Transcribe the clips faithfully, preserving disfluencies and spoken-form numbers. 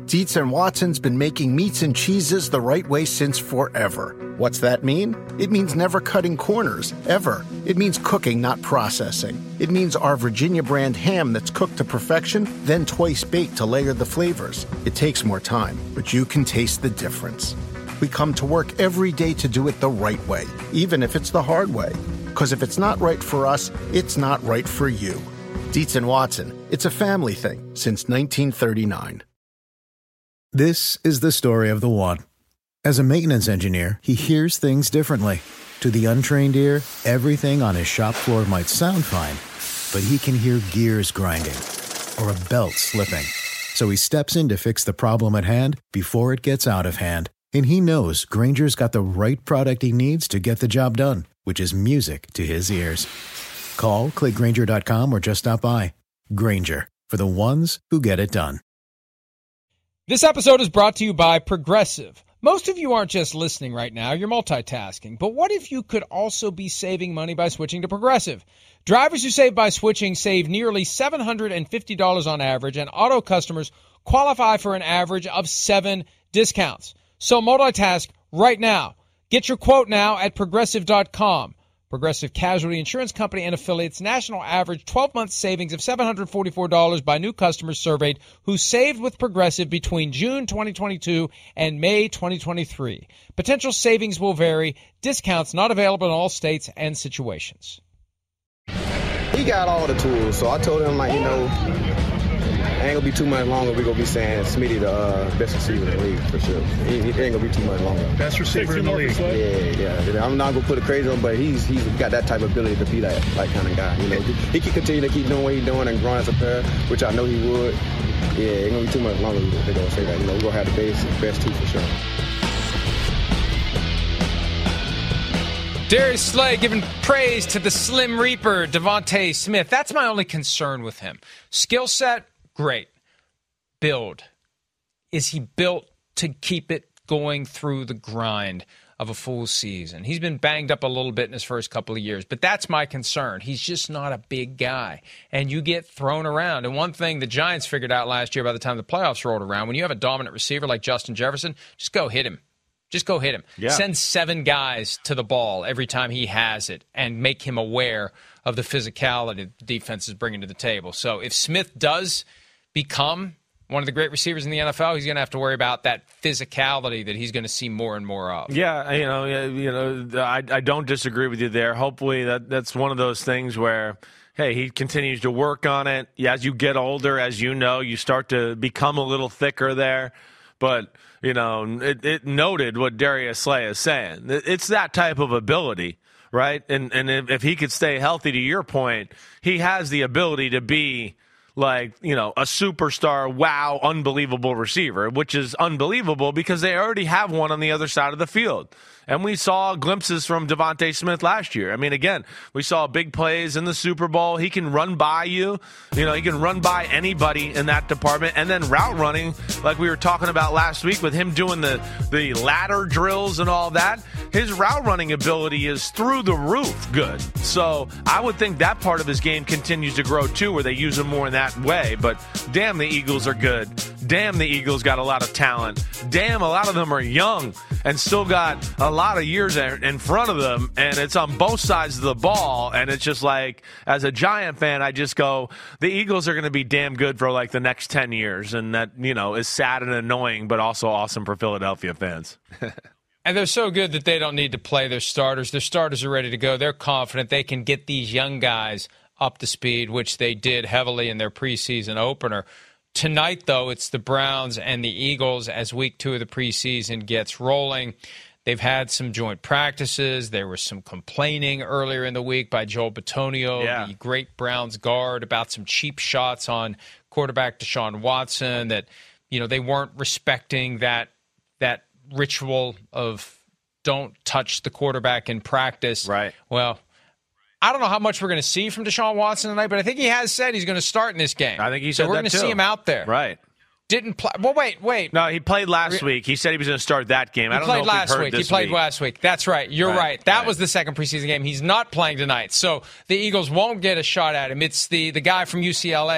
Dietz and Watson's been making meats and cheeses the right way since forever. What's that mean? It means never cutting corners, ever. It means cooking, not processing. It means our Virginia brand ham that's cooked to perfection, then twice baked to layer the flavors. It takes more time, but you can taste the difference. We come to work every day to do it the right way, even if it's the hard way. Because if it's not right for us, it's not right for you. Dietz and Watson, it's a family thing since nineteen thirty-nine. This is the story of the one. As a maintenance engineer, he hears things differently. To the untrained ear, everything on his shop floor might sound fine, but he can hear gears grinding or a belt slipping. So he steps in to fix the problem at hand before it gets out of hand. And he knows Grainger's got the right product he needs to get the job done, which is music to his ears. Call, click Grainger dot com, or just stop by. Grainger, for the ones who get it done. This episode is brought to you by Progressive. Most of you aren't just listening right now, you're multitasking. But what if you could also be saving money by switching to Progressive? Drivers who save by switching save nearly seven hundred fifty dollars on average, and auto customers qualify for an average of seven discounts. So multitask right now. Get your quote now at Progressive dot com. Progressive Casualty Insurance Company and affiliates, national average twelve-month savings of seven hundred forty-four dollars by new customers surveyed who saved with Progressive between June twenty twenty-two and May twenty twenty-three. Potential savings will vary. Discounts not available in all states and situations. He got all the tools, so I told him, like, you know, ain't gonna be too much longer. We're gonna be saying Smitty the uh, best receiver in the league for sure. He, he ain't gonna be too much longer. Best receiver in the league. Yeah, yeah. I'm not gonna put it crazy on, but he's he's got that type of ability to be that like kind of guy. You know, he can continue to keep doing what he's doing and growing as a player, which I know he would. Yeah, ain't gonna be too much longer. They're gonna say that. You know, we're gonna have the base, best two for sure. Darius Slay giving praise to the Slim Reaper, Devontae Smith. That's my only concern with him. Skill set, great. Build. Is he built to keep it going through the grind of a full season? He's been banged up a little bit in his first couple of years, but that's my concern. He's just not a big guy, and you get thrown around. And one thing the Giants figured out last year by the time the playoffs rolled around, when you have a dominant receiver like Justin Jefferson, just go hit him. Just go hit him. Yeah. Send seven guys to the ball every time he has it and make him aware of the physicality the defense is bringing to the table. So if Smith does become one of the great receivers in the N F L, he's going to have to worry about that physicality that he's going to see more and more of. Yeah, you know, you know, I, I don't disagree with you there. Hopefully that that's one of those things where, hey, he continues to work on it. Yeah, as you get older, as you know, you start to become a little thicker there. But, you know, it, it noted what Darius Slay is saying. It's that type of ability, right? And and if, if he could stay healthy, to your point, he has the ability to be like, you know, a superstar, wow, unbelievable receiver, which is unbelievable because they already have one on the other side of the field. And we saw glimpses from Devontae Smith last year. I mean, again, we saw big plays in the Super Bowl. He can run by you. You know, he can run by anybody in that department. And then route running, like we were talking about last week with him doing the, the ladder drills and all that, his route running ability is through the roof good. So I would think that part of his game continues to grow too, where they use him more in that way. But damn, the Eagles are good. Damn, the Eagles got a lot of talent. Damn, a lot of them are young and still got a lot of years in front of them, and it's on both sides of the ball. And it's just like, as a Giant fan, I just go, the Eagles are going to be damn good for like the next ten years, and that, you know, is sad and annoying, but also awesome for Philadelphia fans. And they're so good that they don't need to play their starters. Their starters are ready to go. They're confident they can get these young guys up to speed, which they did heavily in their preseason opener. Tonight, though, it's the Browns and the Eagles as week two of the preseason gets rolling. They've had some joint practices. There was some complaining earlier in the week by Joel Bitonio, yeah. the great Browns guard, about some cheap shots on quarterback Deshaun Watson, that, you know, they weren't respecting that that ritual of don't touch the quarterback in practice. Right. Well, I don't know how much we're going to see from Deshaun Watson tonight, but I think he has said he's going to start in this game. I think he said so we're that going to too. see him out there. Right. Didn't play. Well, wait, wait. No, he played last week. He said he was going to start that game. He I don't played know if last heard week. This he played week. last week. That's right. You're right. right. That right. was the second preseason game. He's not playing tonight. So the Eagles won't get a shot at him. It's the, the guy from U C L A,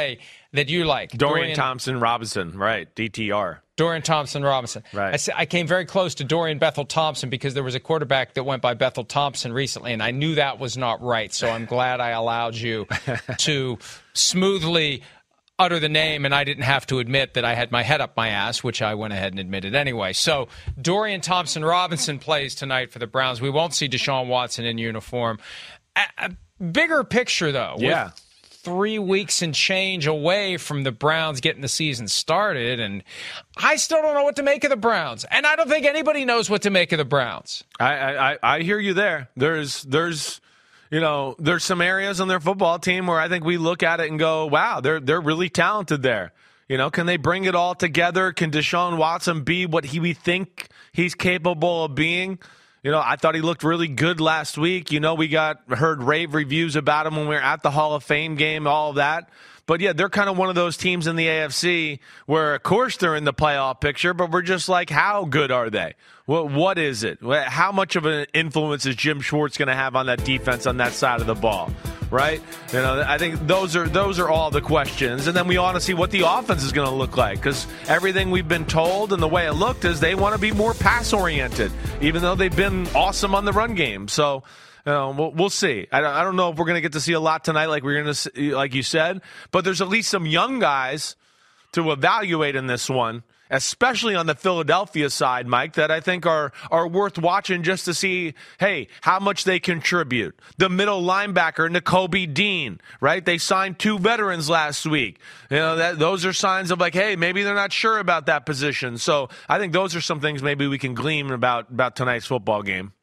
that you like. Dorian, Dorian Thompson Robinson, right, D T R. Dorian Thompson Robinson. Right. I, I came very close to Dorian Bethel Thompson because there was a quarterback that went by Bethel Thompson recently, and I knew that was not right. So I'm glad I allowed you to smoothly utter the name, and I didn't have to admit that I had my head up my ass, which I went ahead and admitted anyway. So Dorian Thompson Robinson plays tonight for the Browns. We won't see Deshaun Watson in uniform. A, a bigger picture, though. Yeah. With three weeks and change away from the Browns getting the season started, and I still don't know what to make of the Browns, and I don't think anybody knows what to make of the Browns. I I, I hear you there. There's there's you know there's some areas on their football team where I think we look at it and go, wow, they're they're really talented there. You know, can they bring it all together? Can Deshaun Watson be what he we think he's capable of being? You know, I thought he looked really good last week. You know, we got heard rave reviews about him when we were at the Hall of Fame game, all of that. But, yeah, they're kind of one of those teams in the A F C where, of course, they're in the playoff picture, but we're just like, how good are they? What, what is it? How much of an influence is Jim Schwartz going to have on that defense on that side of the ball? Right? You know, I think those are those are all the questions. And then we want to see what the offense is going to look like, because everything we've been told and the way it looked is they want to be more pass-oriented, even though they've been awesome on the run game. So, you know, we'll, we'll see. I don't, I don't know if we're going to get to see a lot tonight like we're going to, like you said, but there's at least some young guys to evaluate in this one, especially on the Philadelphia side, Mike, that I think are are worth watching just to see, hey, how much they contribute. The middle linebacker, Nakobe Dean, right? They signed two veterans last week. You know, that those are signs of like, hey, maybe they're not sure about that position. So I think those are some things maybe we can glean about, about tonight's football game.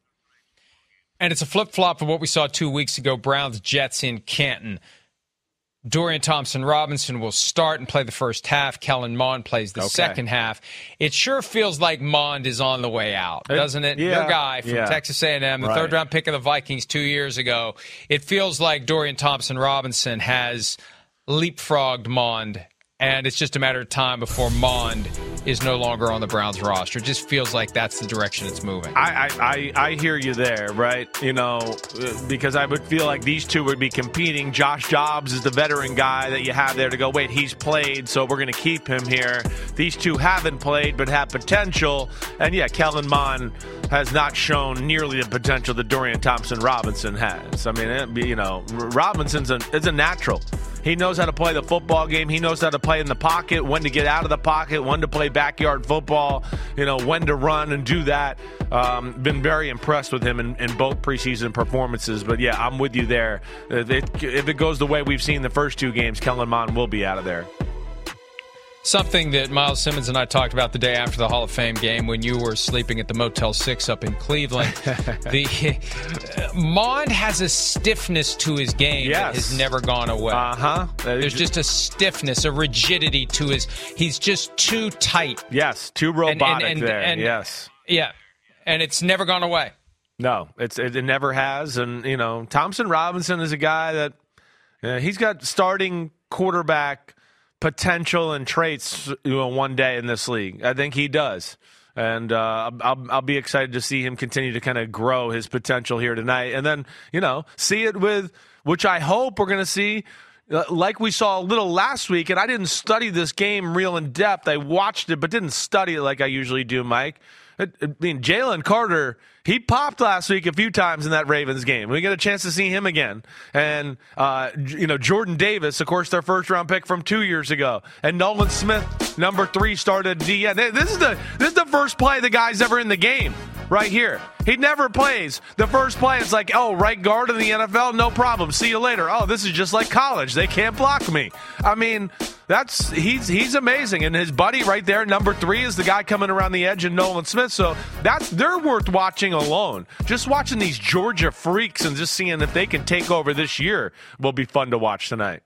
And it's a flip-flop of what we saw two weeks ago, Browns-Jets in Canton. Dorian Thompson Robinson will start and play the first half. Kellen Mond plays the okay. second half. It sure feels like Mond is on the way out, doesn't it? Yeah. Your guy from yeah. Texas A and M, the right. third-round pick of the Vikings two years ago. It feels like Dorian Thompson Robinson has leapfrogged Mond, and it's just a matter of time before Mond is no longer on the Browns roster. It just feels like that's the direction it's moving. I, I, I hear you there, right? You know, because I would feel like these two would be competing. Josh Dobbs is the veteran guy that you have there to go, wait, he's played, so we're going to keep him here. These two haven't played but have potential. And, yeah, Kellen Mond has not shown nearly the potential that Dorian Thompson Robinson has. I mean, you know, Robinson's a, is a natural. He knows how to play the football game. He knows how to play in the pocket, when to get out of the pocket, when to play backyard football, you know, when to run and do that. Um, been very impressed with him in, in both preseason performances. But, yeah, I'm with you there. If it, if it goes the way we've seen the first two games, Kellen Mond will be out of there. Something that Miles Simmons and I talked about the day after the Hall of Fame game when you were sleeping at the Motel six up in Cleveland. the uh, Mond has a stiffness to his game yes. that has never gone away. Uh-huh. There's just a stiffness, a rigidity to his – he's just too tight. Yes, too robotic and, and, and, there, and, yes. Yeah, and it's never gone away. No, it's it, it never has. And, you know, Thompson Robinson is a guy that uh, he's got starting quarterback – potential and traits, you know, one day in this league. I think he does. And uh, I'll, I'll be excited to see him continue to kind of grow his potential here tonight. And then, you know, see it with, which I hope we're going to see, uh, like we saw a little last week. And I didn't study this game real in depth. I watched it, but didn't study it like I usually do, Mike. I mean, Jalen Carter, he popped last week a few times in that Ravens game. We get a chance to see him again. And, uh, you know, Jordan Davis, of course, their first-round pick from two years ago. And Nolan Smith, number three, started D N. This is the this is the first play the guy's ever in the game right here. He never plays. The first play, it's like, oh, right guard in the N F L, no problem. See you later. Oh, this is just like college. They can't block me. I mean, that's he's he's amazing. And his buddy right there, number three, is the guy coming around the edge, and Nolan Smith. So that's they're worth watching alone. Just watching these Georgia freaks and just seeing if they can take over this year will be fun to watch tonight.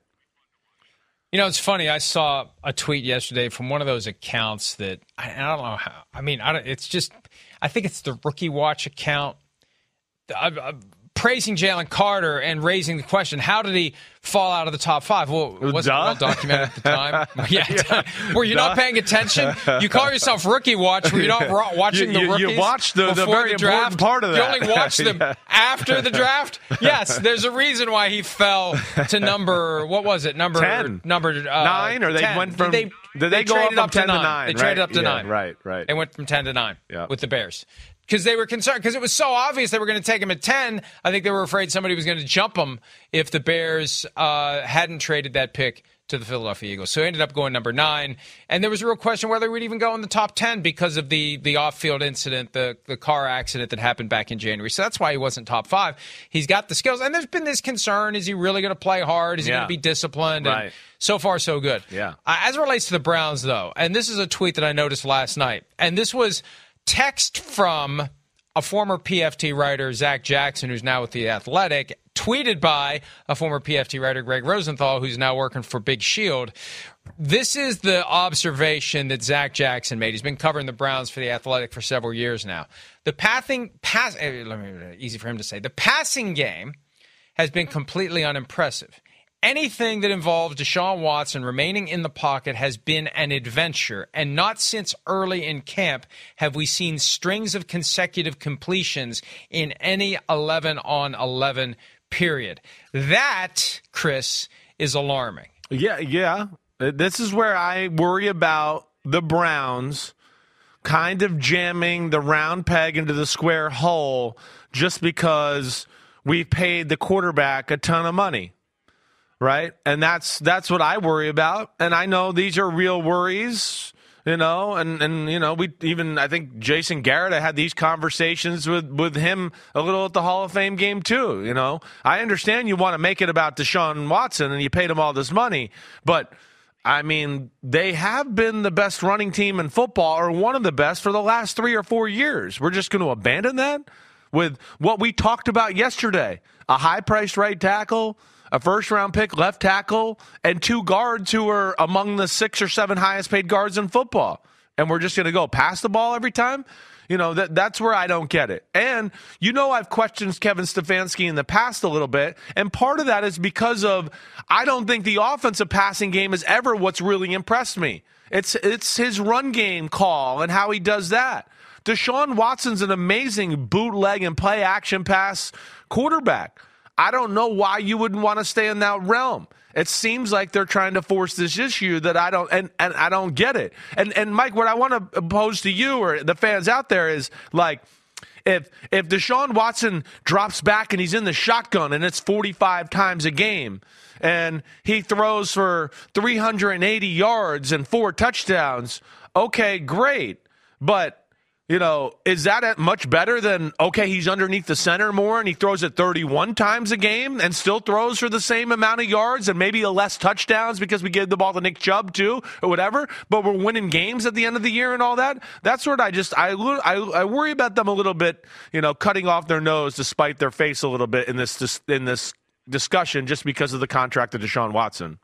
You know, it's funny. I saw a tweet yesterday from one of those accounts that I, I don't know how. I mean, I don't, it's just. I think it's the Rookie Watch account. I, I, praising Jalen Carter and raising the question, how did he fall out of the top five? Well, it wasn't well documented at the time. yeah, yeah. Were you Duh. not paying attention? You call yourself Rookie Watch. Were you not watching you, the rookies? You watched the, the very the draft? important part of that. You only watched them yeah. after the draft? Yes, there's a reason why he fell to number, what was it? Number ten. Number uh, nine, or they ten. went from, they, did they, they go traded up, up from to ten to nine. nine? They right? traded up to yeah, nine. Right, right. They went from ten to nine yeah. with the Bears. Because they were concerned, because it was so obvious they were going to take him at ten. I think they were afraid somebody was going to jump him if the Bears uh, hadn't traded that pick to the Philadelphia Eagles. So he ended up going number nine. And there was a real question whether he would even go in the top ten because of the the off-field incident, the, the car accident that happened back in January. So that's why he wasn't top five. He's got the skills. And there's been this concern, is he really going to play hard? Is he yeah. going to be disciplined? Right. And so far, so good. Yeah. Uh, as it relates to the Browns, though, and this is a tweet that I noticed last night, and this was text from a former P F T writer, Zach Jackson, who's now with The Athletic, tweeted by a former P F T writer, Greg Rosenthal, who's now working for Big Shield. This is the observation that Zach Jackson made. He's been covering the Browns for The Athletic for several years now. The passing, pass, let me, easy for him to say, the passing game has been completely unimpressive. Anything that involves Deshaun Watson remaining in the pocket has been an adventure, and not since early in camp have we seen strings of consecutive completions in any eleven on eleven period. That, Chris, is alarming. Yeah, yeah. This is where I worry about the Browns kind of jamming the round peg into the square hole just because we've paid the quarterback a ton of money. Right? And that's that's what I worry about. And I know these are real worries, you know, and, and you know, we even, I think Jason Garrett, I had these conversations with, with him a little at the Hall of Fame game too, you know. I understand you want to make it about Deshaun Watson and you paid him all this money, but I mean, they have been the best running team in football, or one of the best, for the last three or four years. We're just going to abandon that with what we talked about yesterday, a high-priced right tackle, a first-round pick left tackle, and two guards who are among the six or seven highest-paid guards in football. And we're just going to go pass the ball every time? You know, that that's where I don't get it. And, you know, I've questioned Kevin Stefanski in the past a little bit, and part of that is because of I don't think the offensive passing game is ever what's really impressed me. It's it's his run game call and how he does that. Deshaun Watson's an amazing bootleg and play-action pass quarterback. I don't know why you wouldn't want to stay in that realm. It seems like they're trying to force this issue that I don't, and, and I don't get it. And and Mike, what I want to pose to you or the fans out there is like, if if Deshaun Watson drops back and he's in the shotgun and it's forty-five times a game, and he throws for three hundred eighty yards and four touchdowns, okay, great, but. You know, is that much better than, okay, he's underneath the center more and he throws it thirty-one times a game and still throws for the same amount of yards and maybe less touchdowns because we gave the ball to Nick Chubb too or whatever, but we're winning games at the end of the year and all that? That's what I just, I, I, I worry about them a little bit, you know, cutting off their nose to spite their face a little bit in this, in this discussion just because of the contract of Deshaun Watson.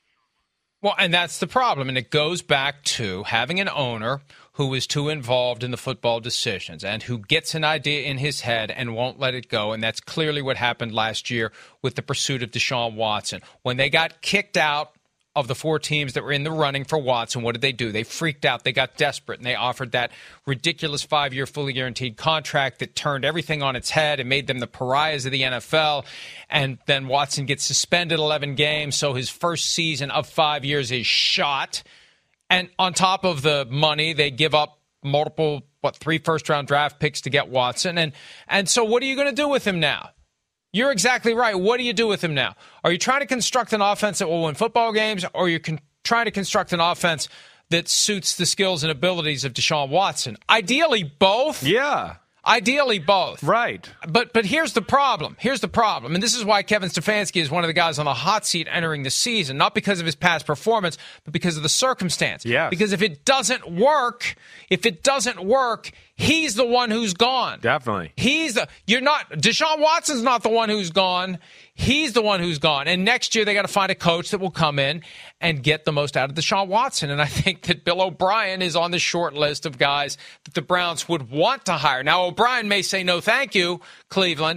Well, and that's the problem, and it goes back to having an owner who is too involved in the football decisions and who gets an idea in his head and won't let it go, and that's clearly what happened last year with the pursuit of Deshaun Watson. When they got kicked out of the four teams that were in the running for Watson, what did they do? They freaked out. They got desperate, and they offered that ridiculous five-year fully guaranteed contract that turned everything on its head and made them the pariahs of the N F L. And then Watson gets suspended eleven games, so his first season of five years is shot. And on top of the money, they give up multiple, what, three first-round draft picks to get Watson. And and so what are you going to do with him now? You're exactly right. What do you do with him now? Are you trying to construct an offense that will win football games, or are you con- trying to construct an offense that suits the skills and abilities of Deshaun Watson? Ideally, both. Yeah. Ideally, both. Right. But but here's the problem. Here's the problem. And this is why Kevin Stefanski is one of the guys on the hot seat entering the season, not because of his past performance, but because of the circumstance. Yes. Because if it doesn't work, if it doesn't work, he's the one who's gone. Definitely. He's the, you're not, Deshaun Watson's not the one who's gone. He's the one who's gone. And next year they got to find a coach that will come in and get the most out of Deshaun Watson. And I think that Bill O'Brien is on the short list of guys that the Browns would want to hire. Now, O'Brien may say no thank you, Cleveland,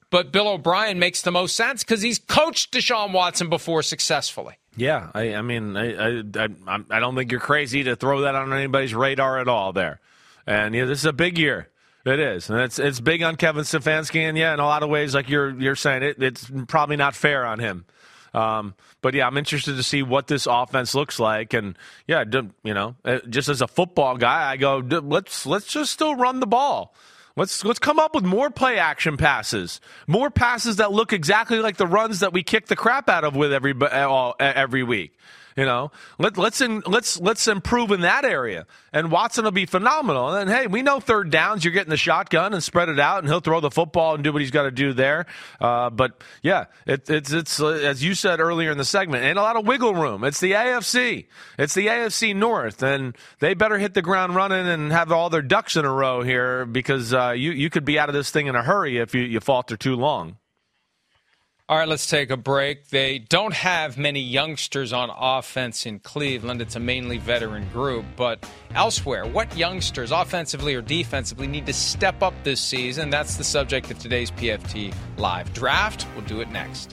but Bill O'Brien makes the most sense because he's coached Deshaun Watson before successfully. Yeah, I, I mean, I, I, I, I don't think you're crazy to throw that on anybody's radar at all there. And yeah, this is a big year. It is, and it's it's big on Kevin Stefanski, and yeah, in a lot of ways, like you're you're saying, it, it's probably not fair on him. Um, but yeah, I'm interested to see what this offense looks like, and yeah, you know, just as a football guy, I go, let's let's just still run the ball. Let's let's come up with more play action passes, more passes that look exactly like the runs that we kick the crap out of with every every week. You know, let, let's in, let's let's improve in that area, and Watson will be phenomenal. And then, hey, we know third downs, you're getting the shotgun and spread it out, and he'll throw the football and do what he's got to do there. Uh, but yeah, it, it's it's uh, as you said earlier in the segment, and a lot of wiggle room. It's the A F C, it's the A F C North, and they better hit the ground running and have all their ducks in a row here because uh, you you could be out of this thing in a hurry if you, you falter too long. All right, let's take a break. They don't have many youngsters on offense in Cleveland. It's a mainly veteran group. But elsewhere, what youngsters, offensively or defensively, need to step up this season? That's the subject of today's P F T Live Draft. We'll do it next.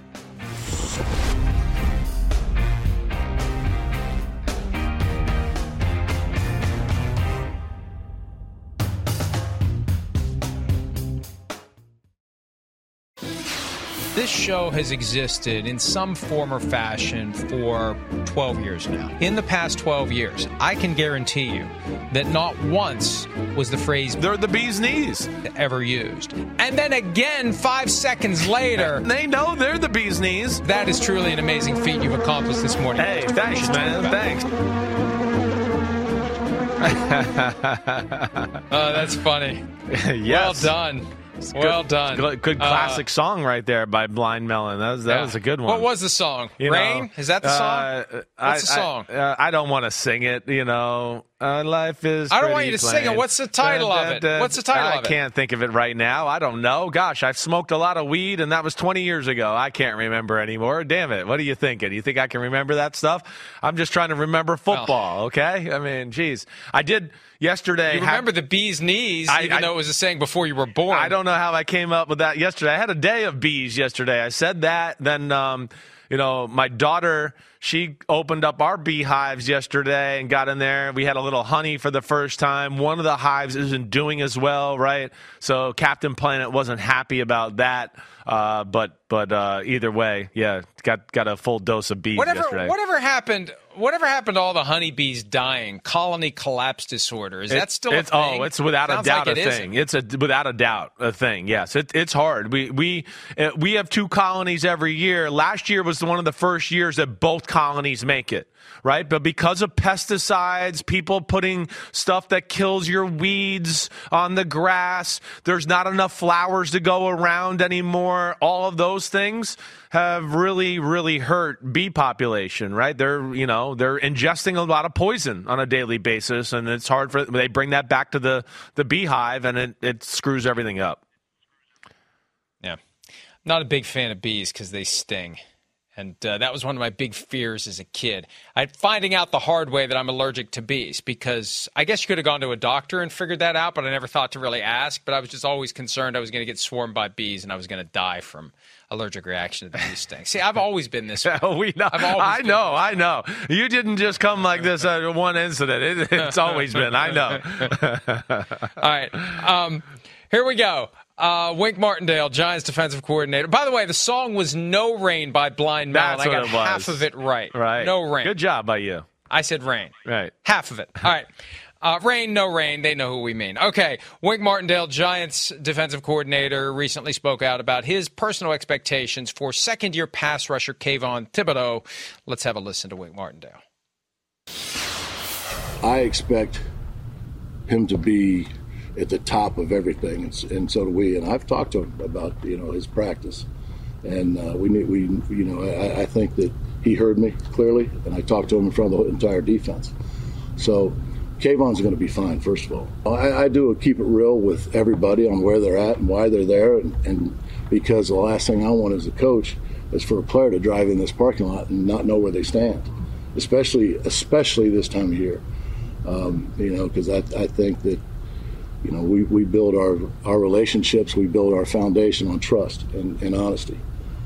This show has existed in some form or fashion for twelve years now. In the past twelve years, I can guarantee you that not once was the phrase "they're the bee's knees" ever used. And then again, five seconds later, they know they're the bee's knees. That is truly an amazing feat you've accomplished this morning. Hey, thanks, man. Thanks. Oh, that's funny. Yes. Well done. Well good, done. Good, good classic uh, song right there by Blind Melon. That was that yeah. was a good one. What was the song? You Rain? Know, is that the song? Uh, What's I, the song? I, uh, I don't want to sing it. You know, uh, life is. I don't want you to plain. sing it. What's the title uh, of it? Uh, What's the title I of it? I can't think of it right now. I don't know. Gosh, I've smoked a lot of weed, and that was twenty years ago. I can't remember anymore. Damn it! What are you thinking? You think I can remember that stuff? I'm just trying to remember football. Well, okay? I mean, geez, I did. Yesterday, you remember have, the bee's knees, I, even I, though it was a saying before you were born. I don't know how I came up with that yesterday. I had a day of bees yesterday. I said that. Then, um, you know, my daughter, she opened up our beehives yesterday and got in there. We had a little honey for the first time. One of the hives isn't doing as well, right? So Captain Planet wasn't happy about that. Uh, but but uh, either way, yeah, got got a full dose of bees whatever, yesterday. Whatever happened? Whatever happened to all the honeybees dying? Colony collapse disorder. Is it, that still it's, a thing? Oh, it's without Sounds a doubt like a it thing. It's a without a doubt a thing. Yes, it, it's hard. We we uh, we have two colonies every year. Last year was one of the first years that both colonies make it. Right? But because of pesticides, people putting stuff that kills your weeds on the grass, there's not enough flowers to go around anymore. All of those things have really, really hurt bee population, right? They're, you know, they're ingesting a lot of poison on a daily basis, and it's hard for, they bring that back to the, the beehive, and it, it screws everything up. Yeah. Not a big fan of bees because they sting. And uh, that was one of my big fears as a kid. I finding out the hard way that I'm allergic to bees because I guess you could have gone to a doctor and figured that out, but I never thought to really ask. But I was just always concerned I was going to get swarmed by bees and I was going to die from allergic reaction to the bee sting. See, I've always been this way. we know. I know, I know. You didn't just come like this at one incident. It, it's always been. I know. All right. Um, here we go. Uh, Wink Martindale, Giants defensive coordinator. By the way, the song was No Rain by Blind Melon. That's I got what it was. half of it right. Right. No Rain. Good job by you. I said rain. Right. Half of it. All right. Uh, rain, no rain. They know who we mean. Okay. Wink Martindale, Giants defensive coordinator, recently spoke out about his personal expectations for second-year pass rusher Kayvon Thibodeaux. Let's have a listen to Wink Martindale. I expect him to be at the top of everything, and, and so do we. And I've talked to him about, you know, his practice, and uh, we we you know I, I think that he heard me clearly, and I talked to him in front of the entire defense. So Kayvon's going to be fine. First of all, I, I do keep it real with everybody on where they're at and why they're there, and, and because the last thing I want as a coach is for a player to drive in this parking lot and not know where they stand, especially especially this time of year. Um, you know, because I I think that. You know, we, we build our, our relationships, we build our foundation on trust and, and honesty.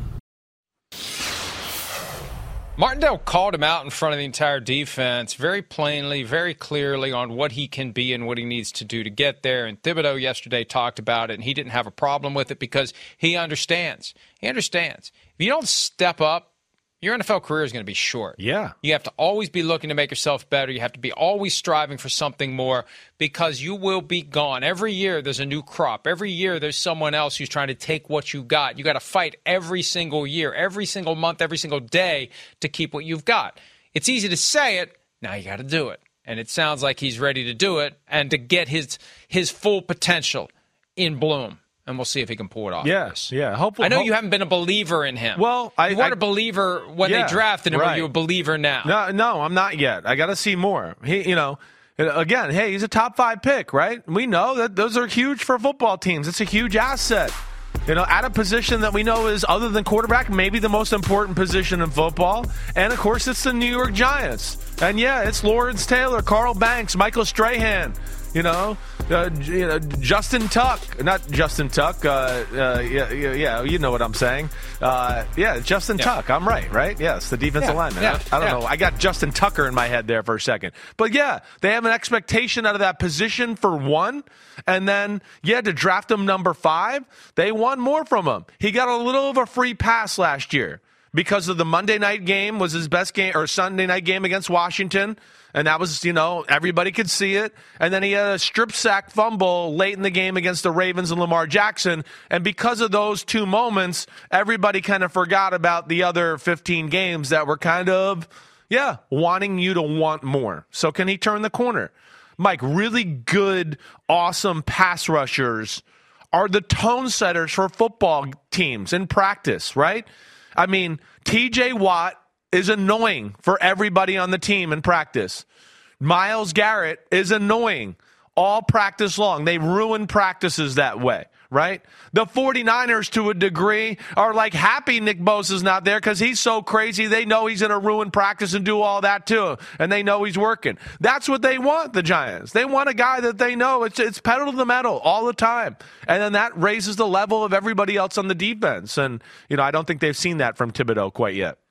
Martindale called him out in front of the entire defense very plainly, very clearly on what he can be and what he needs to do to get there. And Thibodeau yesterday talked about it, and he didn't have a problem with it because he understands. He understands. If you don't step up, your N F L career is going to be short. Yeah. You have to always be looking to make yourself better. You have to be always striving for something more because you will be gone. Every year there's a new crop. Every year there's someone else who's trying to take what you got. You got to fight every single year, every single month, every single day to keep what you've got. It's easy to say it. Now you got to do it. And it sounds like he's ready to do it and to get his his full potential in bloom. And we'll see if he can pull it off. Yes, yeah. Hopefully, I know hope- you haven't been a believer in him. Well, I you weren't I, a believer when yeah, they drafted him. right. Are you a believer now? No, no, I'm not yet. I got to see more. He, you know, again, hey, he's a top five pick, right? We know that those are huge for football teams. It's a huge asset. You know, at a position that we know is, other than quarterback, maybe the most important position in football. And, of course, it's the New York Giants. And, yeah, it's Lawrence Taylor, Carl Banks, Michael Strahan, you know, uh, you know Justin Tuck. Not Justin Tuck. Uh, uh, yeah, yeah, you know what I'm saying. Uh, yeah, Justin yeah. Tuck. I'm right, right? Yes, the defensive yeah, lineman. Yeah, I, I don't yeah. know. I got Justin Tucker in my head there for a second. But, yeah, they have an expectation out of that position for one. And then, yeah, to draft him number five, they want more from him. He got a little of a free pass last year because of the Monday night game was his best game, or Sunday night game against Washington. And that was, you know, everybody could see it. And then he had a strip sack fumble late in the game against the Ravens and Lamar Jackson. And because of those two moments, everybody kind of forgot about the other fifteen games that were kind of, yeah, wanting you to want more. So can he turn the corner? Mike, really good, awesome pass rushers are the tone setters for football teams in practice, right? I mean, T J Watt is annoying for everybody on the team in practice. Myles Garrett is annoying all practice long. They ruin practices that way, right? The 49ers, to a degree, are like happy Nick Bosa's not there because he's so crazy. They know he's going to ruin practice and do all that too, and they know he's working. That's what they want, the Giants. They want a guy that they know it's it's pedal to the metal all the time, and then that raises the level of everybody else on the defense. And you know, I don't think they've seen that from Thibodeau quite yet.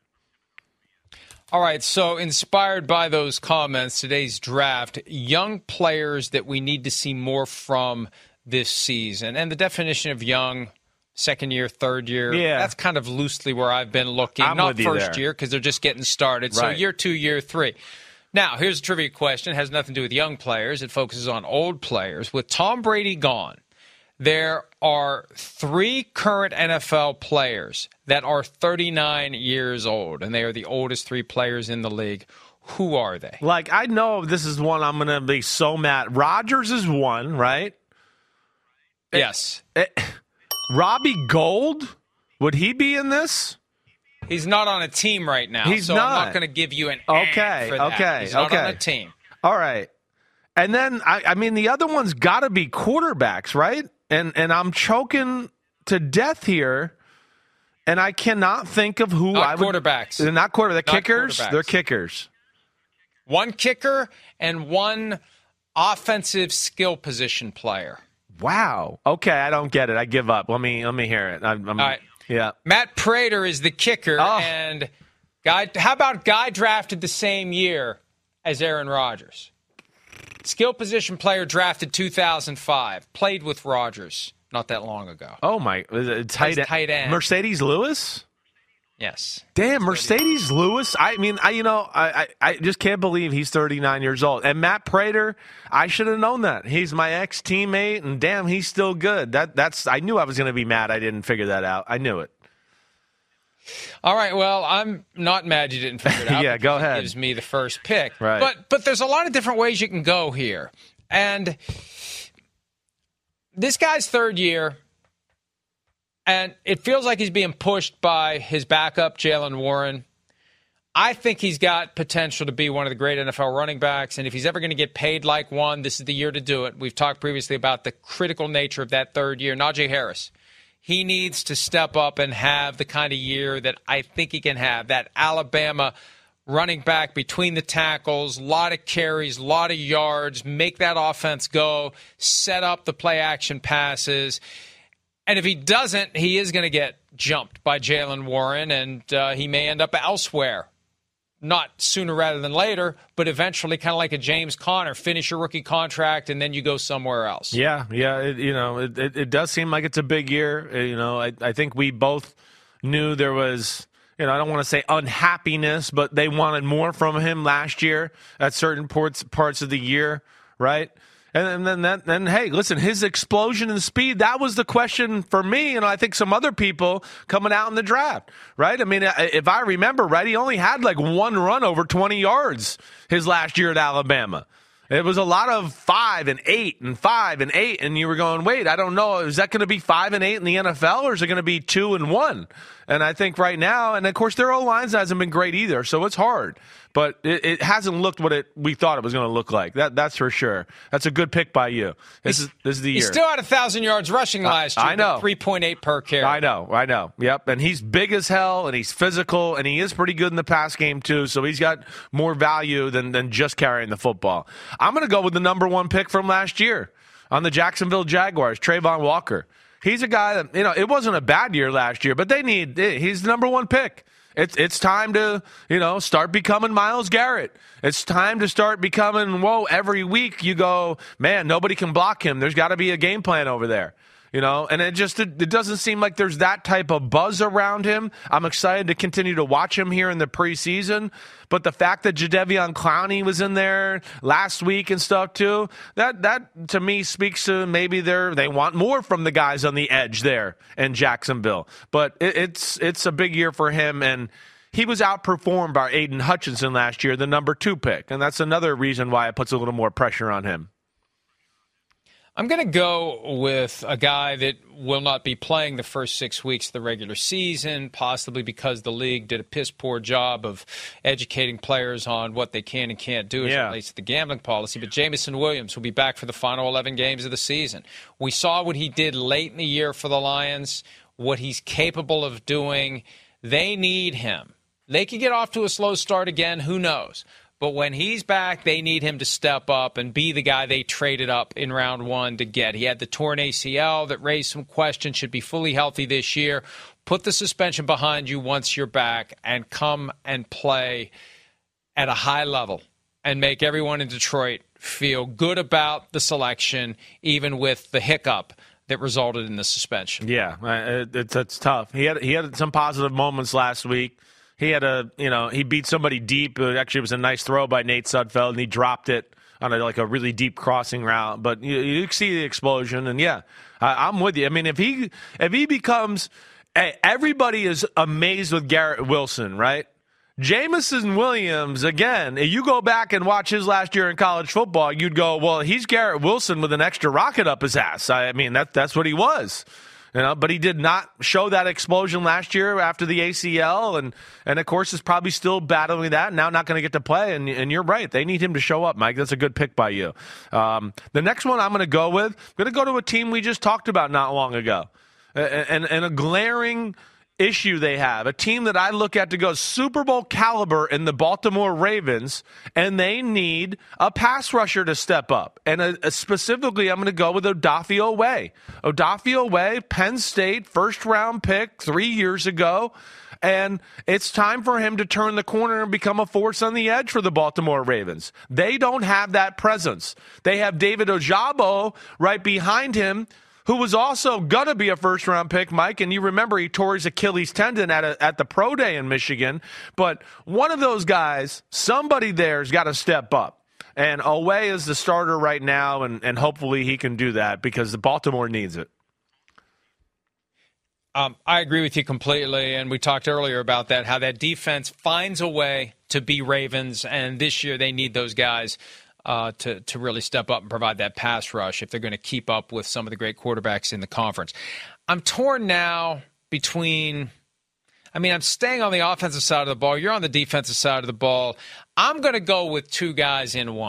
All right, so inspired by those comments, today's draft, young players that we need to see more from this season. And the definition of young, second year, third year, yeah. that's kind of loosely where I've been looking. I'm Not with you first there. year because they're just getting started. Right. So year two, year three. Now, here's a trivia question. It has nothing to do with young players. It focuses on old players. With Tom Brady gone, there are three current N F L players that are thirty-nine years old, and they are the oldest three players in the league. Who are they? Like, I know this is one I'm going to be so mad. Rodgers is one, right? Yes. It, it, Robbie Gould? Would he be in this? He's not on a team right now, He's so not. I'm not going to give you an Okay, for that. okay, He's not okay. on a team. All right. And then, I, I mean, the other one's got to be quarterbacks, right? And and I'm choking to death here, and I cannot think of who Not I would. quarterbacks. They're not quarter. They're Not kickers. quarterbacks. They're kickers. One kicker and one offensive skill position player. Wow. Okay, I don't get it. I give up. Let me let me hear it. I'm, I'm, All right. Yeah. Matt Prater is the kicker, Oh. and guy. How about guy drafted the same year as Aaron Rodgers? Skill position player drafted two thousand five. Played with Rodgers not that long ago. Oh my! Tight, Plays tight end. Mercedes Lewis. Yes. Damn, Mercedes Lewis. I mean, I you know, I, I, I just can't believe he's thirty-nine years old. And Matt Prater, I should have known that. He's my ex-teammate, and damn, he's still good. That that's. I knew I was going to be mad. I didn't figure that out. I knew it. All right, well, I'm not mad you didn't figure it out. Yeah, go because it ahead. gives me the first pick. Right. But but there's a lot of different ways you can go here. And this guy's third year, and it feels like he's being pushed by his backup, Jalen Warren. I think he's got potential to be one of the great N F L running backs, and if he's ever going to get paid like one, this is the year to do it. We've talked previously about the critical nature of that third year. Najee Harris. He needs to step up and have the kind of year that I think he can have, that Alabama running back between the tackles, a lot of carries, a lot of yards, make that offense go, set up the play action passes. And if he doesn't, he is going to get jumped by Jaylen Warren, and uh, he may end up elsewhere. Not sooner rather than later, but eventually, kind of like a James Conner, finish your rookie contract and then you go somewhere else. Yeah, yeah, it, you know, it, it, it does seem like it's a big year. You know, I, I think we both knew there was, you know, I don't want to say unhappiness, but they wanted more from him last year at certain parts parts of the year, right? And then, that, then, hey, listen, his explosion in speed, that was the question for me, and I think some other people coming out in the draft, right? I mean, if I remember right, he only had like one run over twenty yards his last year at Alabama. It was a lot of five and eight and five and eight, and you were going, wait, I don't know, is that going to be five and eight in the N F L, or is it going to be two and one? And I think right now, and of course their O-line hasn't been great either, so it's hard. But it, it hasn't looked what it we thought it was going to look like. That that's for sure. That's a good pick by you. This is this is the year. He still had a thousand yards rushing last year. I know, three point eight per carry. I know, I know. Yep, and he's big as hell, and he's physical, and he is pretty good in the pass game too. So he's got more value than than just carrying the football. I'm going to go with the number one pick from last year on the Jacksonville Jaguars, Trayvon Walker. He's a guy that, you know, it wasn't a bad year last year, but they need, he's the number one pick. It's it's time to, you know, start becoming Myles Garrett. It's time to start becoming, whoa, every week you go, man, nobody can block him. There's got to be a game plan over there. You know, and it just it, it doesn't seem like there's that type of buzz around him. I'm excited to continue to watch him here in the preseason. But the fact that Jadeveon Clowney was in there last week and stuff too, that that to me speaks to maybe they're they want more from the guys on the edge there in Jacksonville. But it, it's it's a big year for him, and he was outperformed by Aiden Hutchinson last year, the number two pick, and that's another reason why it puts a little more pressure on him. I'm going to go with a guy that will not be playing the first six weeks of the regular season, possibly because the league did a piss-poor job of educating players on what they can and can't do as yeah. it relates to the gambling policy. But Jameson Williams will be back for the final eleven games of the season. We saw what he did late in the year for the Lions, what he's capable of doing. They need him. They could get off to a slow start again. Who knows? But when he's back, they need him to step up and be the guy they traded up in round one to get. He had the torn A C L that raised some questions, should be fully healthy this year. Put the suspension behind you once you're back and come and play at a high level and make everyone in Detroit feel good about the selection, even with the hiccup that resulted in the suspension. Yeah, it's, it's tough. He had he had some positive moments last week. He had a, you know, he beat somebody deep. It actually was a nice throw by Nate Sudfeld, and he dropped it on a, like a really deep crossing route. But you, you see the explosion, and yeah, I, I'm with you. I mean, if he if he becomes, everybody is amazed with Garrett Wilson, right? Jameson Williams, again, if you go back and watch his last year in college football, you'd go, well, he's Garrett Wilson with an extra rocket up his ass. I mean, that that's what he was. You know, but he did not show that explosion last year after the A C L, and, and of course is probably still battling that, and now not going to get to play, and, and you're right. They need him to show up, Mike. That's a good pick by you. Um, the next one I'm going to go with, I'm going to go to a team we just talked about not long ago, and, and, and a glaring issue they have, a team that I look at to go Super Bowl caliber in the Baltimore Ravens, and they need a pass rusher to step up. And uh, specifically, I'm going to go with Odafe Oweh. Odafe Oweh, Penn State, first-round pick three years ago. And it's time for him to turn the corner and become a force on the edge for the Baltimore Ravens. They don't have that presence. They have David Ojabo right behind him, who was also going to be a first-round pick, Mike, and you remember he tore his Achilles tendon at a, at the Pro Day in Michigan. But one of those guys, somebody there's got to step up. And Oweh is the starter right now, and, and hopefully he can do that because the Baltimore needs it. Um, I agree with you completely, and we talked earlier about that, how that defense finds a way to be Ravens, and this year they need those guys Uh, to, to really step up and provide that pass rush if they're going to keep up with some of the great quarterbacks in the conference. I'm torn now between, I mean, I'm staying on the offensive side of the ball. You're on the defensive side of the ball. I'm going to go with two guys in one.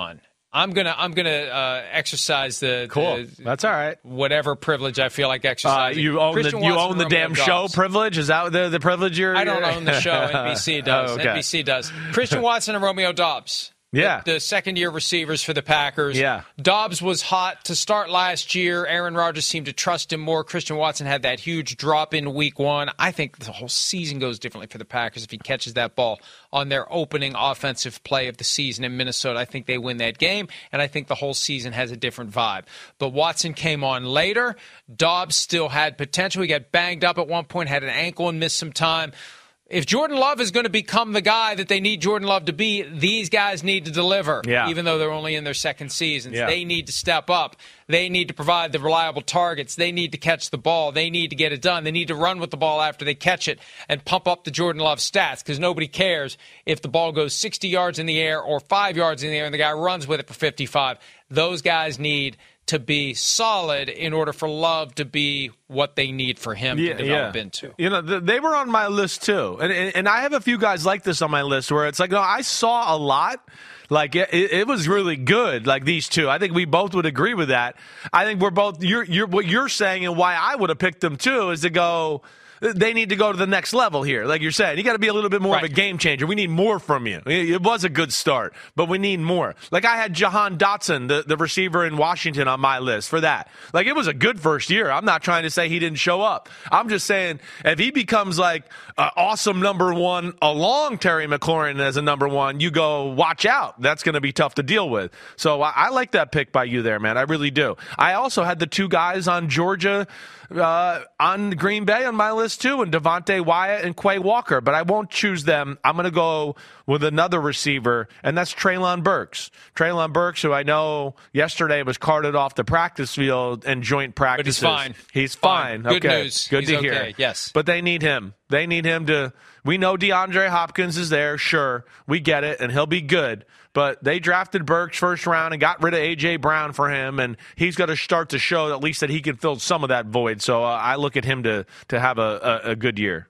I'm gonna I'm gonna uh, exercise the cool. The, That's all right. Whatever privilege I feel like exercising. Uh, you own Christian the you Watson, own the Romeo damn Dobbs. show privilege. Is that the the privilege you're? I don't own the show. N B C does. Oh, okay. N B C does. Christian Watson and Romeo Dobbs. Yeah. The, the second-year receivers for the Packers. Yeah. Dobbs was hot to start last year. Aaron Rodgers seemed to trust him more. Christian Watson had that huge drop in week one. I think the whole season goes differently for the Packers if he catches that ball on their opening offensive play of the season in Minnesota. I think they win that game, and I think the whole season has a different vibe. But Watson came on later. Dobbs still had potential. He got banged up at one point, had an ankle and missed some time. If Jordan Love is going to become the guy that they need Jordan Love to be, these guys need to deliver, yeah. even though they're only in their second seasons. Yeah. They need to step up. They need to provide the reliable targets. They need to catch the ball. They need to get it done. They need to run with the ball after they catch it and pump up the Jordan Love stats, because nobody cares if the ball goes sixty yards in the air or five yards in the air and the guy runs with it for fifty-five. Those guys need to be solid in order for Love to be what they need for him yeah, to develop yeah. into. You know, th- they were on my list too. And, and and I have a few guys like this on my list where it's like, no, I saw a lot. Like, it, it was really good, like these two. I think we both would agree with that. I think we're both, you're, you're, what you're saying and why I would have picked them too is to go, they need to go to the next level here. Like you're saying, you got to be a little bit more right. of a game changer. We need more from you. It was a good start, but we need more. Like I had Jahan Dotson, the, the receiver in Washington, on my list for that. Like it was a good first year. I'm not trying to say he didn't show up. I'm just saying if he becomes like an awesome number one along Terry McLaurin as a number one, you go, watch out. That's going to be tough to deal with. So I, I like that pick by you there, man. I really do. I also had the two guys on Georgia, uh, on Green Bay on my list too, and Devontae Wyatt and Quay Walker, but I won't choose them. I'm going to go with another receiver, and that's Treylon Burks. Treylon Burks, who I know yesterday was carted off the practice field and joint practices. But he's fine. He's fine. fine. Good okay. news. Good he's to okay. hear. Yes. But they need him. They need him to – we know DeAndre Hopkins is there, sure. We get it, and he'll be good. But they drafted Burks first round and got rid of A J. Brown for him, and he's got to start to show at least that he can fill some of that void. So uh, I look at him to to have a, a, a good year.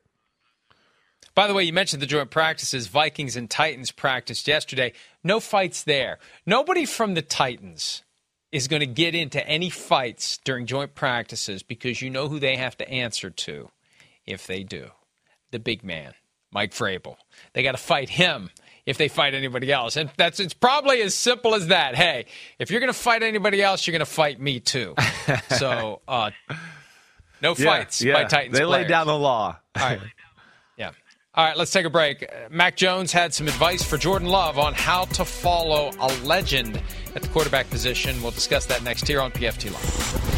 By the way, you mentioned the joint practices. Vikings and Titans practiced yesterday. No fights there. Nobody from the Titans is going to get into any fights during joint practices because you know who they have to answer to if they do. The big man, Mike Vrabel. They got to fight him if they fight anybody else. And that's it's probably as simple as that. Hey, if you're going to fight anybody else, you're going to fight me too. So uh, no fights yeah, by yeah. Titans They players. laid down the law. All right. Yeah. All right, let's take a break. Uh, Mac Jones had some advice for Jordan Love on how to follow a legend at the quarterback position. We'll discuss that next here on P F T Live.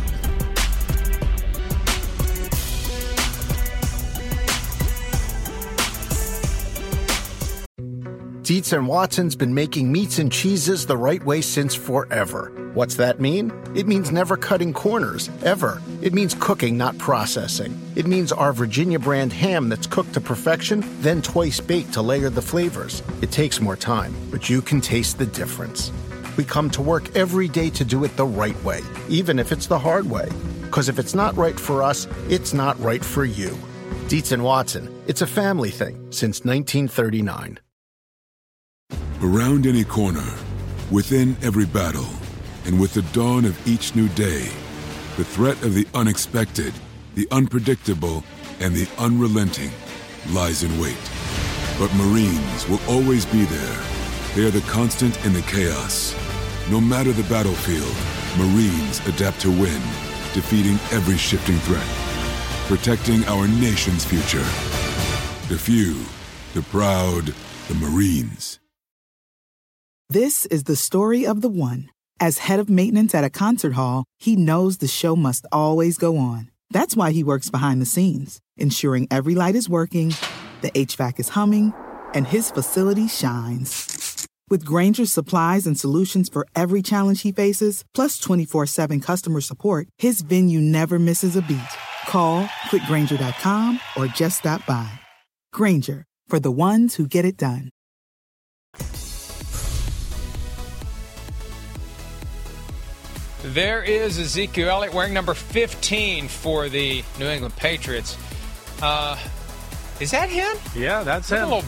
Dietz and Watson's been making meats and cheeses the right way since forever. What's that mean? It means never cutting corners, ever. It means cooking, not processing. It means our Virginia brand ham that's cooked to perfection, then twice baked to layer the flavors. It takes more time, but you can taste the difference. We come to work every day to do it the right way, even if it's the hard way. Because if it's not right for us, it's not right for you. Dietz and Watson, it's a family thing since nineteen thirty-nine. Around any corner, within every battle, and with the dawn of each new day, the threat of the unexpected, the unpredictable, and the unrelenting lies in wait. But Marines will always be there. They are the constant in the chaos. No matter the battlefield, Marines adapt to win, defeating every shifting threat, protecting our nation's future. The few, the proud, the Marines. This is the story of the one. As head of maintenance at a concert hall, he knows the show must always go on. That's why he works behind the scenes, ensuring every light is working, the H V A C is humming, and his facility shines. With Grainger's supplies and solutions for every challenge he faces, plus twenty-four seven customer support, his venue never misses a beat. Call quick grainger dot com or just stop by. Grainger, for the ones who get it done. There is Ezekiel Elliott wearing number fifteen for the New England Patriots. Uh, is that him? Yeah, that's Look him. a little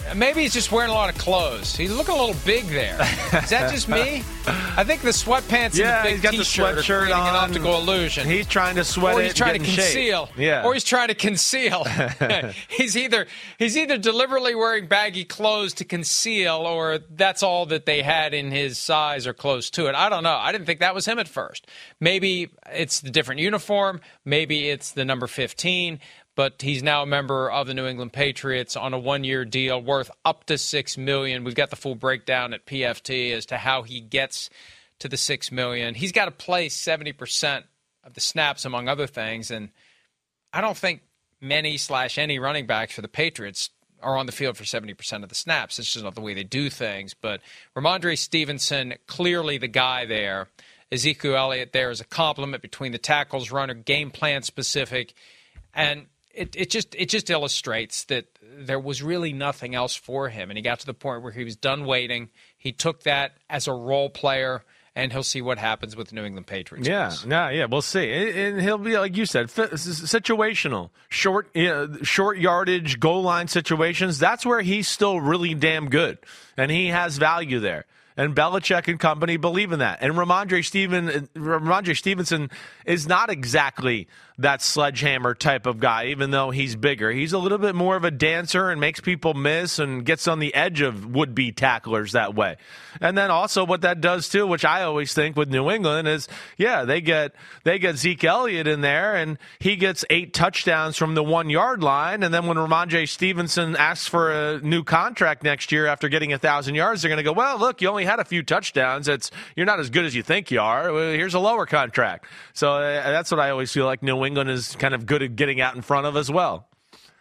maybe he's just wearing a lot of clothes. He's looking a little big there. Is that just me? I think the sweatpants yeah, and the big he's got T-shirt the are sweatshirt creating on. an optical illusion. He's trying to sweat or it. he's trying to conceal. Yeah. Or he's trying to conceal. he's either he's either deliberately wearing baggy clothes to conceal, or that's all that they had in his size or close to it. I don't know. I didn't think that was him at first. Maybe it's the different uniform. Maybe it's the number fifteen. But he's now a member of the New England Patriots on a one-year deal worth up to six million dollars. We've got the full breakdown at P F T as to how he gets to the six million dollars. He's got to play seventy percent of the snaps, among other things, and I don't think many slash any running backs for the Patriots are on the field for seventy percent of the snaps. It's just not the way they do things. But Ramondre Stevenson, clearly the guy there. Ezekiel Elliott there is a complement between the tackles, runner, game plan specific, and It, it just it just illustrates that there was really nothing else for him. And he got to the point where he was done waiting. He took that as a role player, and he'll see what happens with the New England Patriots. Yeah, yeah, yeah, we'll see. And he'll be, like you said, situational, short, you know, short yardage, goal line situations. That's where he's still really damn good, and he has value there. And Belichick and company believe in that. And Ramondre Steven, Ramondre Stevenson is not exactly that sledgehammer type of guy, even though he's bigger. He's a little bit more of a dancer and makes people miss and gets on the edge of would-be tacklers that way. And then also what that does too, which I always think with New England is, yeah, they get they get Zeke Elliott in there, and he gets eight touchdowns from the one-yard line. And then when Ramondre Stevenson asks for a new contract next year after getting one thousand yards, they're going to go, well, look, you only had a few touchdowns. It's You're not as good as you think you are. Here's a lower contract. So uh, that's what I always feel like New England is kind of good at getting out in front of as well.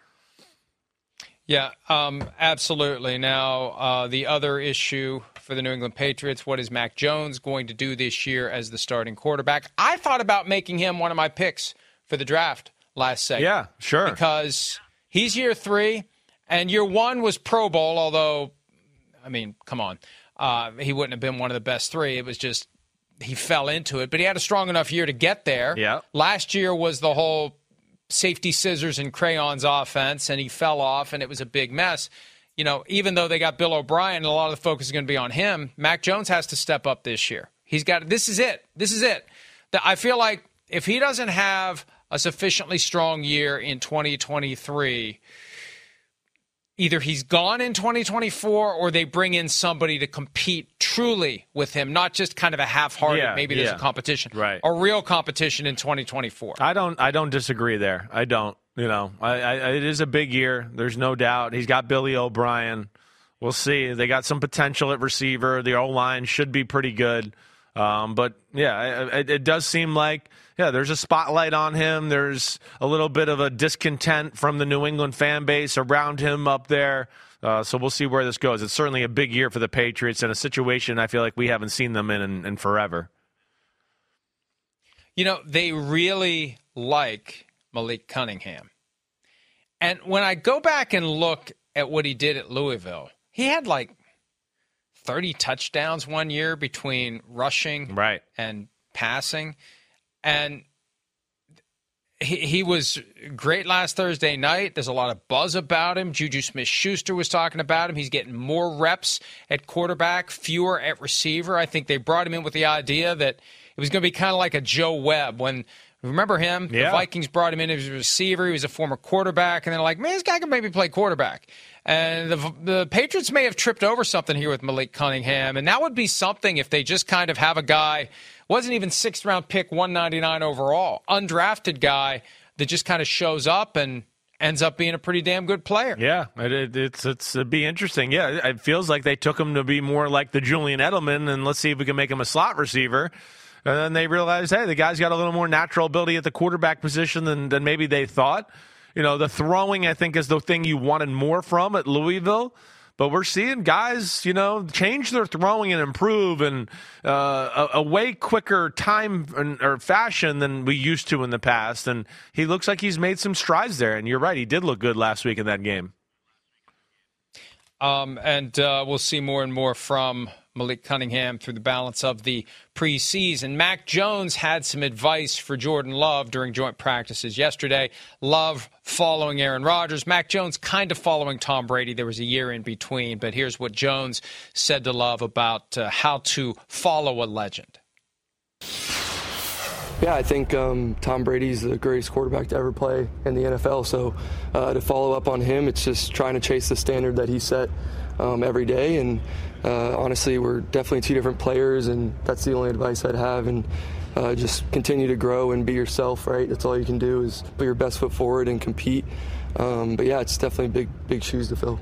Yeah, um, absolutely. Now, uh, the other issue for the New England Patriots, what is Mac Jones going to do this year as the starting quarterback? I thought about making him one of my picks for the draft last segment. Yeah, sure. Because he's year three, and year one was Pro Bowl, although, I mean, come on. Uh, he wouldn't have been one of the best three. It was just he fell into it. But he had a strong enough year to get there. Yeah. Last year was the whole safety scissors and crayons offense, and he fell off, and it was a big mess. You know, even though they got Bill O'Brien, and a lot of the focus is going to be on him, Mac Jones has to step up this year. He's got, this is it. This is it. I feel like if he doesn't have a sufficiently strong year in twenty twenty-three, either he's gone in twenty twenty-four or they bring in somebody to compete truly with him, not just kind of a half-hearted, yeah, maybe yeah. there's a competition. Right. A real competition in twenty twenty-four. I don't I don't disagree there. I don't. You know, I, I, it is a big year. There's no doubt. He's got Billy O'Brien. We'll see. They got some potential at receiver. The O-line should be pretty good. Um, but, yeah, it, it does seem like, yeah, there's a spotlight on him. There's a little bit of a discontent from the New England fan base around him up there. Uh, so we'll see where this goes. It's certainly a big year for the Patriots and a situation I feel like we haven't seen them in in, in forever. You know, they really like Malik Cunningham. And when I go back and look at what he did at Louisville, he had like thirty touchdowns one year between rushing right. and passing. And he, he was great last Thursday night. There's a lot of buzz about him. Juju Smith-Schuster was talking about him. He's getting more reps at quarterback, fewer at receiver. I think they brought him in with the idea that it was going to be kind of like a Joe Webb when – remember him? Yeah. The Vikings brought him in as a receiver. He was a former quarterback. And they're like, man, this guy can maybe play quarterback. And the, the Patriots may have tripped over something here with Malik Cunningham. And that would be something if they just kind of have a guy, wasn't even sixth-round pick, one ninety-nine overall, undrafted guy that just kind of shows up and ends up being a pretty damn good player. Yeah, it, it, it's it's it'd be interesting. Yeah, it feels like they took him to be more like the Julian Edelman, and let's see if we can make him a slot receiver. And then they realized, hey, the guy's got a little more natural ability at the quarterback position than, than maybe they thought. You know, the throwing, I think, is the thing you wanted more from at Louisville. But we're seeing guys, you know, change their throwing and improve in uh, a, a way quicker time and, or fashion than we used to in the past. And he looks like he's made some strides there. And you're right, he did look good last week in that game. Um, and uh, we'll see more and more from Malik Cunningham through the balance of the preseason. Mac Jones had some advice for Jordan Love during joint practices yesterday. Love following Aaron Rodgers. Mac Jones kind of following Tom Brady. There was a year in between, but here's what Jones said to Love about uh, how to follow a legend. Yeah, I think um, Tom Brady's the greatest quarterback to ever play in the N F L. So uh, to follow up on him, it's just trying to chase the standard that he set um, every day. And uh, honestly, we're definitely two different players, and that's the only advice I'd have. And uh, just continue to grow and be yourself, right? That's all you can do is put your best foot forward and compete. Um, but yeah, it's definitely big, big shoes to fill.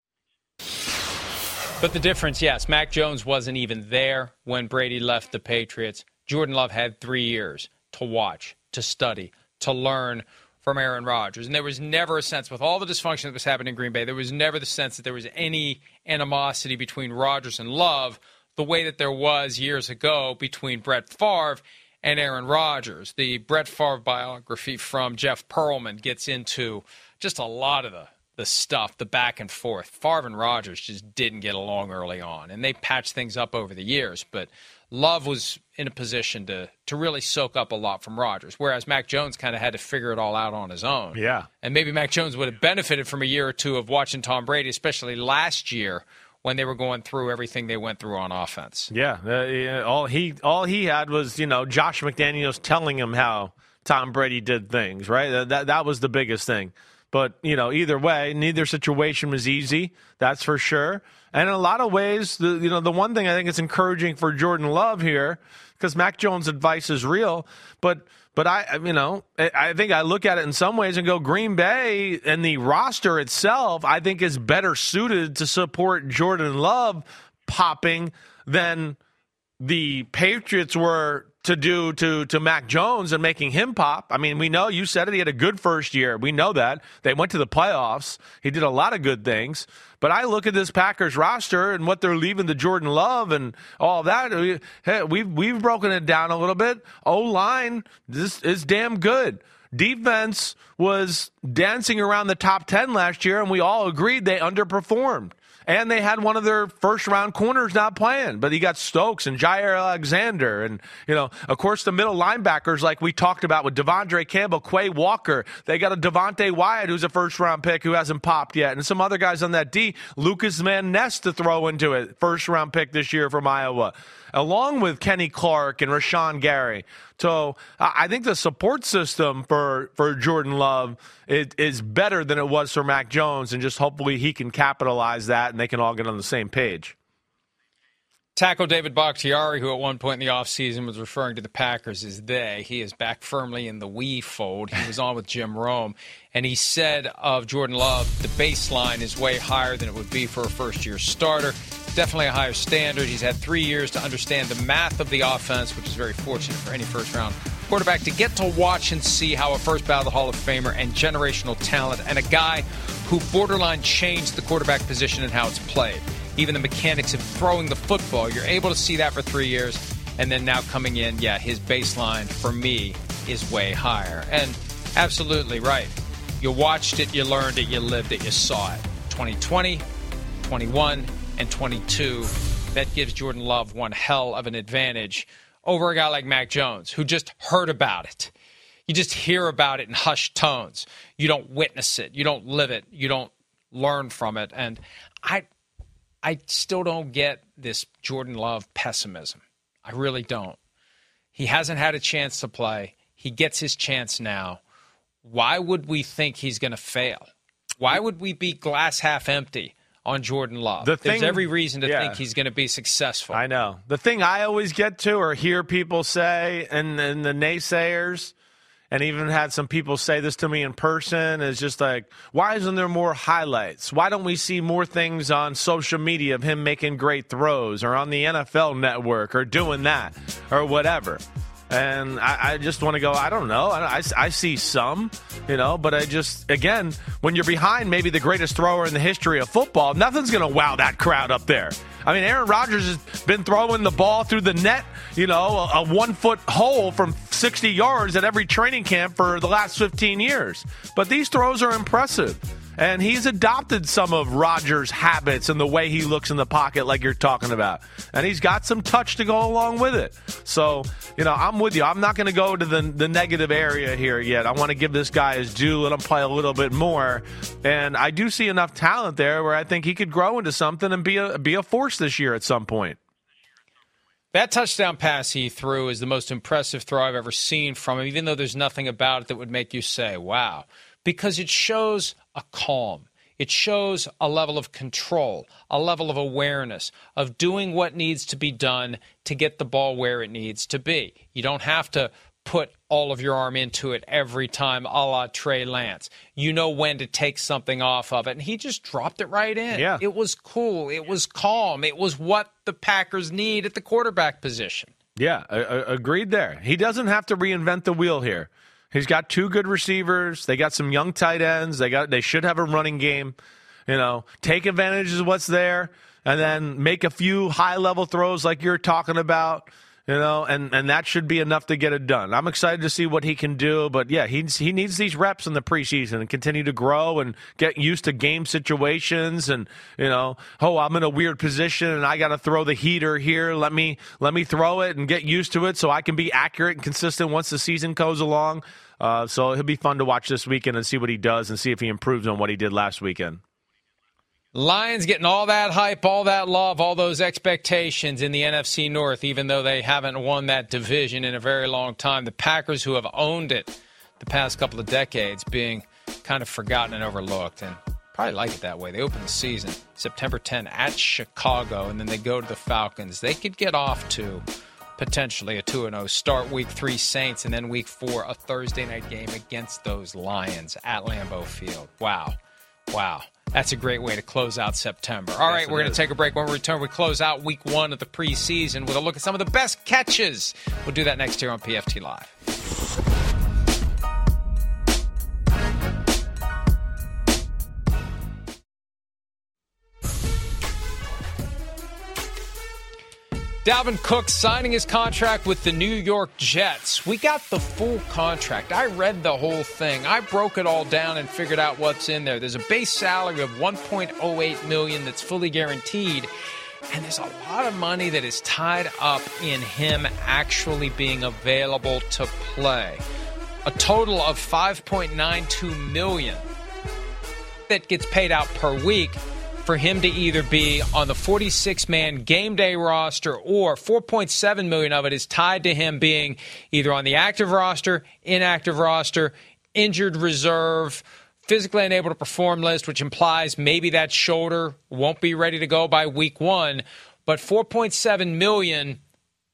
But the difference, yes, Mac Jones wasn't even there when Brady left the Patriots. Jordan Love had three years to watch, to study, to learn from Aaron Rodgers. And there was never a sense, with all the dysfunction that was happening in Green Bay, there was never the sense that there was any animosity between Rodgers and Love the way that there was years ago between Brett Favre and Aaron Rodgers. The Brett Favre biography from Jeff Pearlman gets into just a lot of the the stuff, the back and forth. Favre and Rodgers just didn't get along early on, and they patched things up over the years. But Love was in a position to to really soak up a lot from Rodgers, whereas Mac Jones kind of had to figure it all out on his own. Yeah. And maybe Mac Jones would have benefited from a year or two of watching Tom Brady, especially last year when they were going through everything they went through on offense. Yeah. Uh, yeah all he all he had was, you know, Josh McDaniels telling him how Tom Brady did things, right? That that was the biggest thing. But, you know, either way, neither situation was easy, that's for sure. And in a lot of ways, the you know, the one thing I think is encouraging for Jordan Love here, because Mac Jones' advice is real, but but I, you know, I think I look at it in some ways and go, Green Bay and the roster itself, I think, is better suited to support Jordan Love popping than the Patriots were to do to to Mac Jones and making him pop. I mean, we know, you said it, he had a good first year. We know that. They went to the playoffs. He did a lot of good things. But I look at this Packers roster and what they're leaving to Jordan Love and all that. We, hey, we've, we've broken it down a little bit. O-line, this is damn good. Defense was dancing around the top ten last year, and we all agreed they underperformed. And they had one of their first-round corners not playing, but he got Stokes and Jair Alexander. And, you know, of course, the middle linebackers, like we talked about with Devondre Campbell, Quay Walker. They got a Devontae Wyatt, who's a first-round pick who hasn't popped yet. And some other guys on that D, Lucas Van Ness to throw into it, first-round pick this year from Iowa, along with Kenny Clark and Rashawn Gary. So I think the support system for, for Jordan Love is, is better than it was for Mac Jones, and just hopefully he can capitalize that and they can all get on the same page. Tackle David Bakhtiari, who at one point in the offseason was referring to the Packers as they. He is back firmly in the we fold. He was on with Jim Rome, and he said of Jordan Love, the baseline is way higher than it would be for a first-year starter. Definitely a higher standard. He's had three years to understand the math of the offense, which is very fortunate for any first-round quarterback to get to watch and see how a first ballot Hall of Famer and generational talent and a guy who borderline changed the quarterback position and how it's played. Even the mechanics of throwing the football, you're able to see that for three years. And then now coming in, yeah, his baseline for me is way higher. And absolutely right. You watched it, you learned it, you lived it, you saw it. twenty twenty, twenty-one, and twenty-two. That gives Jordan Love one hell of an advantage over a guy like Mac Jones, who just heard about it. You just hear about it in hushed tones. You don't witness it. You don't live it. You don't learn from it. And I I still don't get this Jordan Love pessimism. I really don't. He hasn't had a chance to play. He gets his chance now. Why would we think he's going to fail? Why would we be glass half empty on Jordan Love? The There's thing, every reason to yeah. think he's going to be successful. I know. The thing I always get to or hear people say, and, and the naysayers, and even had some people say this to me in person, is just like, why isn't there more highlights? Why don't we see more things on social media of him making great throws or on the N F L Network or doing that or whatever? And I, I just want to go, I don't know. I, I, I see some, you know, but I just, again, when you're behind maybe the greatest thrower in the history of football, nothing's going to wow that crowd up there. I mean, Aaron Rodgers has been throwing the ball through the net, you know, a, a one-foot hole from sixty yards at every training camp for the last fifteen years. But these throws are impressive. And he's adopted some of Rodgers' habits and the way he looks in the pocket like you're talking about. And he's got some touch to go along with it. So, you know, I'm with you. I'm not going to go to the, the negative area here yet. I want to give this guy his due, let him play a little bit more. And I do see enough talent there where I think he could grow into something and be a, be a force this year at some point. That touchdown pass he threw is the most impressive throw I've ever seen from him, even though there's nothing about it that would make you say, wow. Because it shows a calm. It shows a level of control, a level of awareness, of doing what needs to be done to get the ball where it needs to be. You don't have to put all of your arm into it every time, a la Trey Lance. You know when to take something off of it. And he just dropped it right in. Yeah. It was cool. It was calm. It was what the Packers need at the quarterback position. Yeah, I, I, agreed there. He doesn't have to reinvent the wheel here. He's got two good receivers. They got some young tight ends. They got. They should have a running game. You know, take advantage of what's there, and then make a few high-level throws like you're talking about. You know, and, and that should be enough to get it done. I'm excited to see what he can do, but yeah, he's, he needs these reps in the preseason and continue to grow and get used to game situations. And you know, oh, I'm in a weird position and I got to throw the heater here. Let me let me throw it and get used to it so I can be accurate and consistent once the season goes along. Uh, so it'll be fun to watch this weekend and see what he does and see if he improves on what he did last weekend. Lions getting all that hype, all that love, all those expectations in the N F C North, even though they haven't won that division in a very long time. The Packers, who have owned it the past couple of decades, being kind of forgotten and overlooked. And probably like it that way. They open the season September tenth at Chicago, and then they go to the Falcons. They could get off to potentially a two and oh start. Week three, Saints, and then week four, a Thursday night game against those Lions at Lambeau Field. Wow. Wow. That's a great way to close out September. All right, yes, we're going to take a break. When we return, we close out week one of the preseason with a look at some of the best catches. We'll do that next here on P F T Live. Dalvin Cook signing his contract with the New York Jets. We got the full contract. I read the whole thing. I broke it all down and figured out what's in there. There's a base salary of one point oh eight million dollars that's fully guaranteed, and there's a lot of money that is tied up in him actually being available to play. A total of five point nine two million dollars that gets paid out per week for him to either be on the forty-six man game day roster, or four point seven million dollars of it is tied to him being either on the active roster, inactive roster, injured reserve, physically unable to perform list, which implies maybe that shoulder won't be ready to go by week one. But four point seven million dollars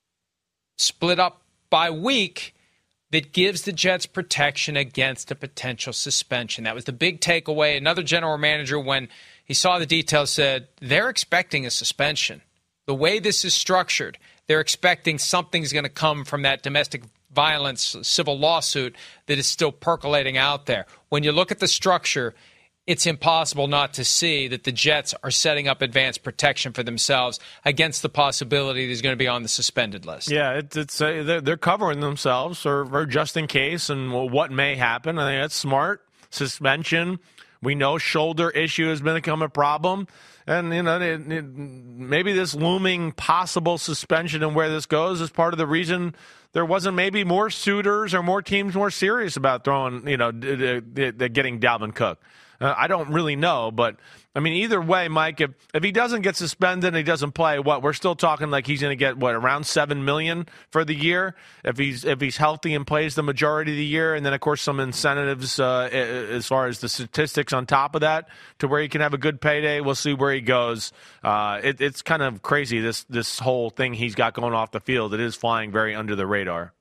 split up by week that gives the Jets protection against a potential suspension. That was the big takeaway. Another general manager, when he saw the details, said they're expecting a suspension. The way this is structured, they're expecting something's going to come from that domestic violence civil lawsuit that is still percolating out there. When you look at the structure, it's impossible not to see that the Jets are setting up advanced protection for themselves against the possibility that he's going to be on the suspended list. Yeah, it's, it's uh, they're, they're covering themselves or, or just in case and well, what may happen. I think that's smart. Suspension. We know shoulder issue has become a problem. And, you know, it, it, maybe this looming possible suspension and where this goes is part of the reason there wasn't maybe more suitors or more teams more serious about throwing, you know, d- d- d- getting Dalvin Cook. Uh, I don't really know, but I mean, either way, Mike, if, if he doesn't get suspended and he doesn't play, what we're still talking like he's going to get what around seven million dollars for the year if he's if he's healthy and plays the majority of the year, and then of course some incentives uh, as far as the statistics on top of that to where he can have a good payday. We'll see where he goes. Uh, it, it's kind of crazy this this whole thing he's got going off the field. It is flying very under the radar.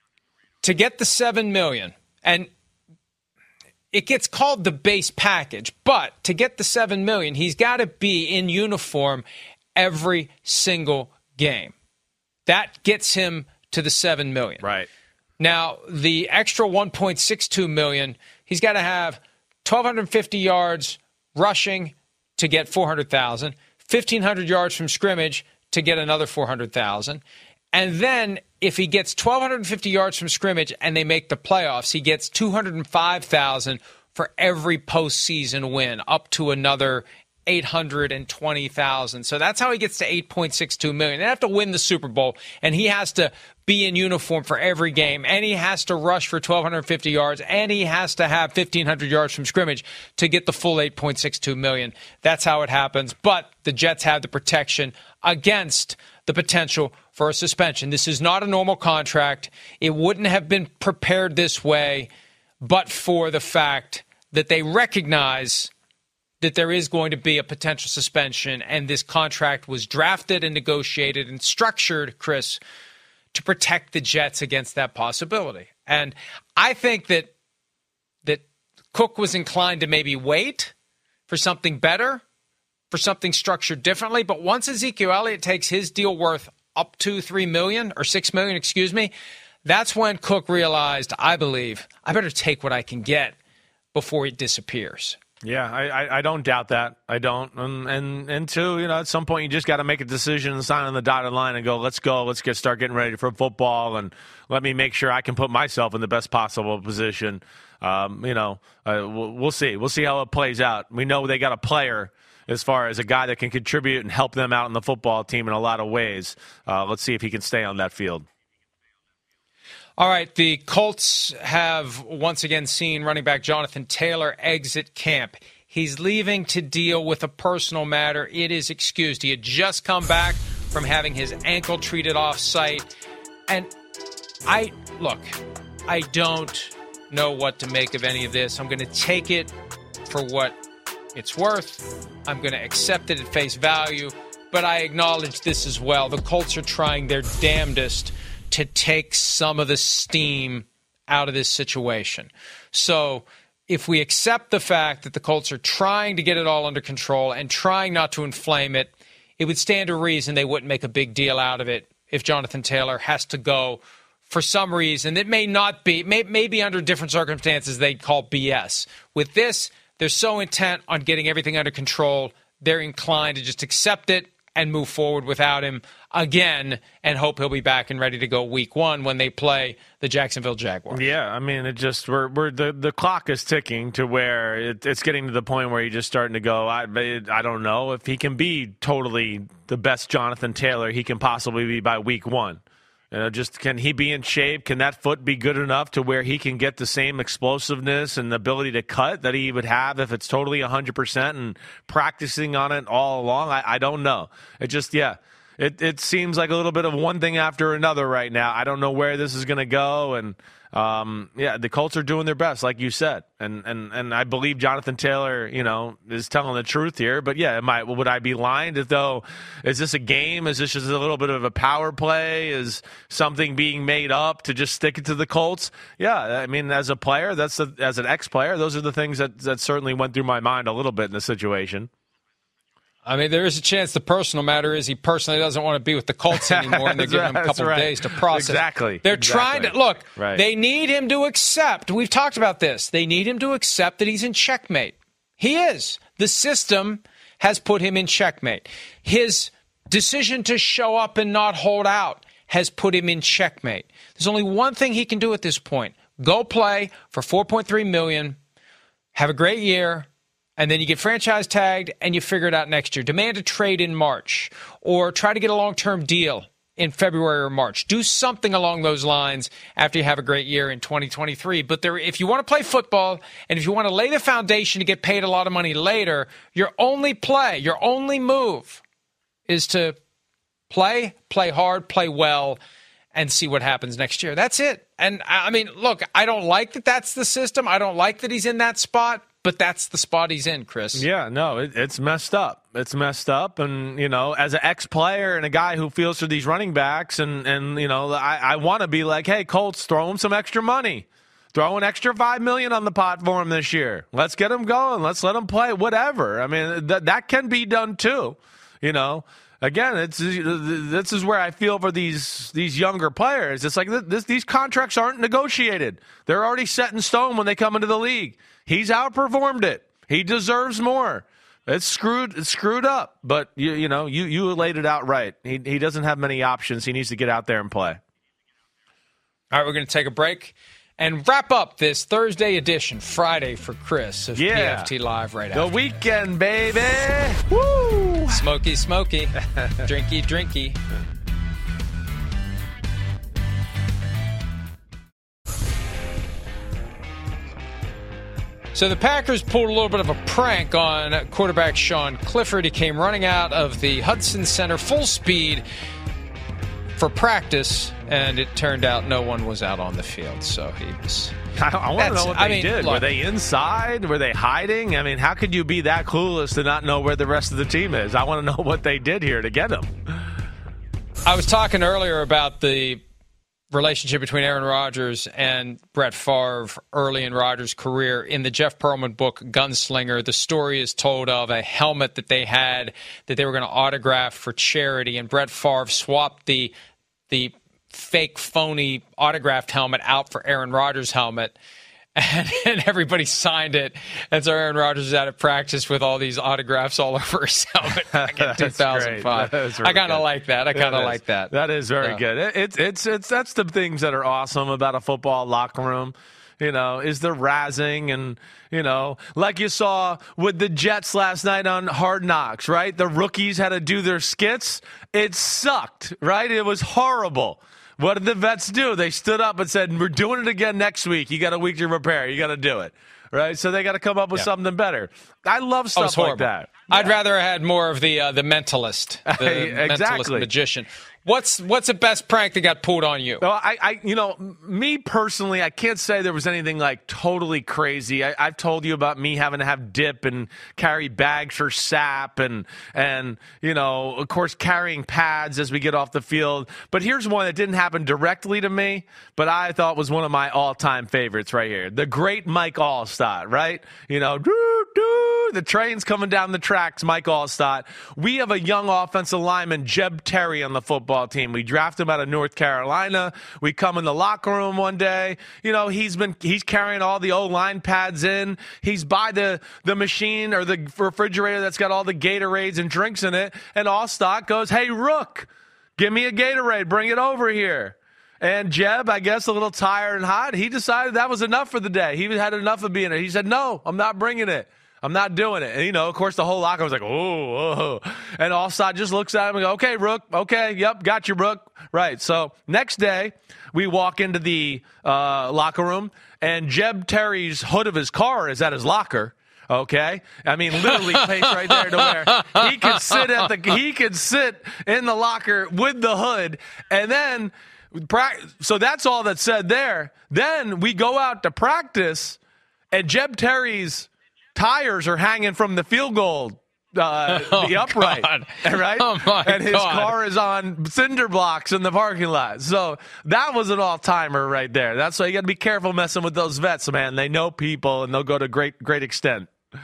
To get the seven million dollars, and it gets called the base package, but to get the seven million dollars, he's got to be in uniform every single game. That gets him to the seven million dollars. Right. Now, the extra one point six two million dollars, he's got to have one thousand two hundred fifty yards rushing to get four hundred thousand dollars, fifteen hundred yards from scrimmage to get another four hundred thousand dollars. And then if he gets one thousand two hundred fifty yards from scrimmage and they make the playoffs, he gets two hundred five thousand dollars for every postseason win, up to another eight hundred twenty thousand. So that's how he gets to eight point six two million. They have to win the Super Bowl, and he has to be in uniform for every game, and he has to rush for twelve fifty yards, and he has to have fifteen hundred yards from scrimmage to get the full eight point six two million. That's how it happens. But the Jets have the protection against the potential for a suspension. This is not a normal contract. It wouldn't have been prepared this way but for the fact that they recognize that there is going to be a potential suspension, and this contract was drafted and negotiated and structured, Chris, to protect the Jets against that possibility. And I think that that Cook was inclined to maybe wait for something better, for something structured differently. But once Ezekiel Elliott takes his deal worth up to three million dollars or six million dollars, excuse me, that's when Cook realized, I believe, I better take what I can get before it disappears. Yeah, I, I, I don't doubt that. I don't. And, and, and two, you know, at some point you just got to make a decision and sign on the dotted line and go, let's go, let's get start getting ready for football, and let me make sure I can put myself in the best possible position. Um, you know, uh, we'll, we'll see. We'll see how it plays out. We know they got a player as far as a guy that can contribute and help them out in the football team in a lot of ways. Uh, let's see if he can stay on that field. All right, the Colts have once again seen running back Jonathan Taylor exit camp. He's leaving to deal with a personal matter. It is excused. He had just come back from having his ankle treated off-site. And I, look, I don't know what to make of any of this. I'm going to take it for what it's worth. I'm going to accept it at face value. But I acknowledge this as well. The Colts are trying their damnedest to take some of the steam out of this situation. So if we accept the fact that the Colts are trying to get it all under control and trying not to inflame it, it would stand to reason they wouldn't make a big deal out of it if Jonathan Taylor has to go for some reason that may not be, may, maybe under different circumstances they'd call B S. With this, they're so intent on getting everything under control, they're inclined to just accept it and move forward without him again and hope he'll be back and ready to go week one when they play the Jacksonville Jaguars. Yeah, I mean, it just we're we're the, the clock is ticking to where it, it's getting to the point where you're just starting to go, I I don't know if he can be totally the best Jonathan Taylor he can possibly be by week one. You know, just can he be in shape? Can that foot be good enough to where he can get the same explosiveness and ability to cut that he would have if it's totally one hundred percent and practicing on it all along? I, I don't know. It just, yeah, it, it seems like a little bit of one thing after another right now. I don't know where this is going to go. And, um, yeah, the Colts are doing their best, like you said. And, and, and I believe Jonathan Taylor, you know, is telling the truth here. But, yeah, am I, would I be lying as though, is this a game? Is this just a little bit of a power play? Is something being made up to just stick it to the Colts? Yeah, I mean, as a player, that's a, as an ex-player, those are the things that, that certainly went through my mind a little bit in the situation. I mean, there is a chance the personal matter is he personally doesn't want to be with the Colts anymore, and they're giving him a couple right. of days to process. Exactly. They're exactly. trying to, look, right. They need him to accept. We've talked about this. They need him to accept that he's in checkmate. He is. The system has put him in checkmate. His decision to show up and not hold out has put him in checkmate. There's only one thing he can do at this point. Go play for four point three million dollars, have a great year, and then you get franchise tagged and you figure it out next year. Demand a trade in March or try to get a long-term deal in February or March. Do something along those lines after you have a great year in twenty twenty-three. But there, if you want to play football and if you want to lay the foundation to get paid a lot of money later, your only play, your only move is to play, play hard, play well, and see what happens next year. That's it. And, I mean, look, I don't like that that's the system. I don't like that he's in that spot. But that's the spot he's in, Chris. Yeah, no, it, it's messed up. It's messed up. And, you know, as an ex-player and a guy who feels for these running backs, and, and you know, I, I want to be like, hey, Colts, throw him some extra money. Throw an extra five million dollars on the pot for him this year. Let's get him going. Let's let him play, whatever. I mean, th- that can be done too, you know. Again, it's this is where I feel for these these younger players. It's like this, these contracts aren't negotiated. They're already set in stone when they come into the league. He's outperformed it. He deserves more. It's screwed. It's screwed up. But you you know you you laid it out right. He he doesn't have many options. He needs to get out there and play. All right, we're going to take a break. and wrap up this Thursday edition, Friday for Chris of Yeah. P F T Live right The after. weekend, baby. Woo! Smoky, smoky. Drinky, drinky. So the Packers pulled a little bit of a prank on quarterback Sean Clifford. He came running out of the Hudson Center full speed for practice, and it turned out no one was out on the field. So he was... I, I want to know what they I mean, did. look, Were they inside? Were they hiding? I mean, how could you be that clueless to not know where the rest of the team is? I want to know what they did here to get him. I was talking earlier about the relationship between Aaron Rodgers and Brett Favre early in Rodgers' career. In the Jeff Pearlman book, Gunslinger, the story is told of a helmet that they had that they were going to autograph for charity, and Brett Favre swapped the the fake, phony autographed helmet out for Aaron Rodgers' helmet. And, and everybody signed it. And so Aaron Rodgers is out of practice with all these autographs all over his helmet back in two thousand five. Really I kind of like that. I kind of like that. That is very yeah. good. It, it's it's it's that's the things that are awesome about a football locker room. You know, is the razzing and, you know, like you saw with the Jets last night on Hard Knocks, right? The rookies had to do their skits. It sucked, right? It was horrible. What did the vets do? They stood up and said, we're doing it again next week. You got a week to prepare. You got to do it, right? So they got to come up with yeah. something better. I love stuff oh, like that. I'd yeah. rather have had more of the uh, the mentalist, the exactly. mentalist magician. What's what's the best prank that got pulled on you? Well, I, I, you know, me personally, I can't say there was anything like totally crazy. I, I've told you about me having to have dip and carry bags for sap and and you know, of course, carrying pads as we get off the field. But here's one that didn't happen directly to me, but I thought was one of my all-time favorites right here. The great Mike Allstott, right? You know, doo, doo, the train's coming down the tracks. Mike Allstott. We have a young offensive lineman, Jeb Terry, on the football team. We draft him out of North Carolina. We come in the locker room one day. You know, he's been he's carrying all the O-line pads in. He's by the, the machine or the refrigerator that's got all the Gatorades and drinks in it. And Allstott goes, hey, Rook, give me a Gatorade. Bring it over here. And Jeb, I guess a little tired and hot, he decided that was enough for the day. He had enough of being it. He said, no, I'm not bringing it. I'm not doing it. And, you know, of course, the whole locker was like, oh, oh. And Allstott just looks at him and goes, okay, Rook, okay, yep, got you, Rook. Right. So next day, we walk into the uh, locker room, and Jeb Terry's hood of his car is at his locker. Okay, I mean, literally placed right there to where he could sit at the he could sit in the locker with the hood, and then so that's all that's said there. Then we go out to practice, and Jeb Terry's tires are hanging from the field goal, uh, oh, the upright, God. right? Oh my and his God. car is on cinder blocks in the parking lot. So that was an all-timer right there. That's why you got to be careful messing with those vets, man. They know people, and they'll go to great, great extent.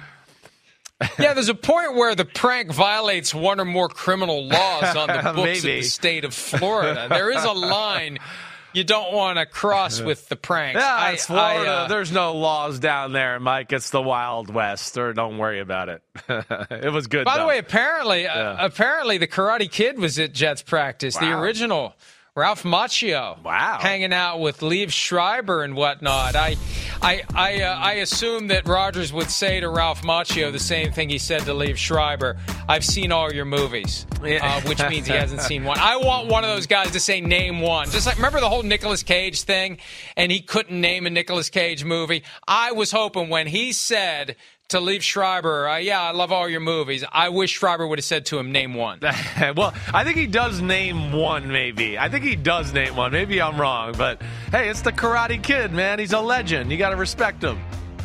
Yeah, there's a point where the prank violates one or more criminal laws on the books of the state of Florida. There is a line you don't want to cross with the pranks. Yeah, I, it's Florida. I, uh, There's no laws down there, Mike. It's the Wild West. Or don't worry about it. It was good. By though. the way, apparently, yeah. uh, apparently, the Karate Kid was at Jets practice. Wow. The original Ralph Macchio. Wow. Hanging out with Liev Schreiber and whatnot. I, I, I, uh, I assume that Rodgers would say to Ralph Macchio the same thing he said to Liev Schreiber. I've seen all your movies, uh, which means he hasn't seen one. I want one of those guys to say, name one. Just like, remember the whole Nicolas Cage thing? And he couldn't name a Nicolas Cage movie? I was hoping when he said to Liev Schreiber, uh, yeah, I love all your movies, I wish Schreiber would have said to him, name one. Well, I think he does name one, maybe. I think he does name one. Maybe I'm wrong. But, hey, it's the Karate Kid, man. He's a legend. You got to respect him.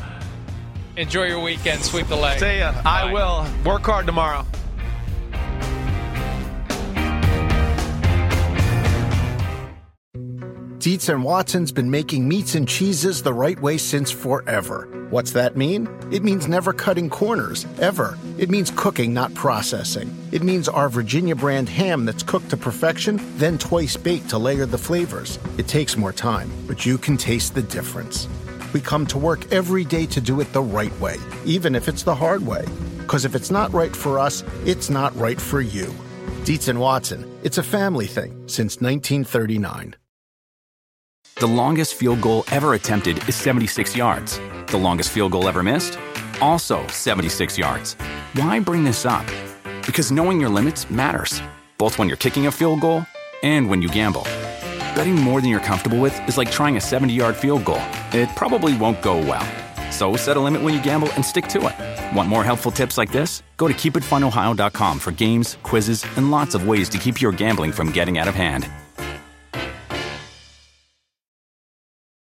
Enjoy your weekend. Sweep the leg. See ya. Bye. I will. Work hard tomorrow. Dietz and Watson's been making meats and cheeses the right way since forever. What's that mean? It means never cutting corners, ever. It means cooking, not processing. It means our Virginia brand ham that's cooked to perfection, then twice baked to layer the flavors. It takes more time, but you can taste the difference. We come to work every day to do it the right way, even if it's the hard way. Because if it's not right for us, it's not right for you. Dietz and Watson, it's a family thing since nineteen thirty-nine. The longest field goal ever attempted is seventy-six yards. The longest field goal ever missed? Also seventy-six yards. Why bring this up? Because knowing your limits matters, both when you're kicking a field goal and when you gamble. Betting more than you're comfortable with is like trying a seventy-yard field goal. It probably won't go well. So set a limit when you gamble and stick to it. Want more helpful tips like this? Go to keep it fun ohio dot com for games, quizzes, and lots of ways to keep your gambling from getting out of hand.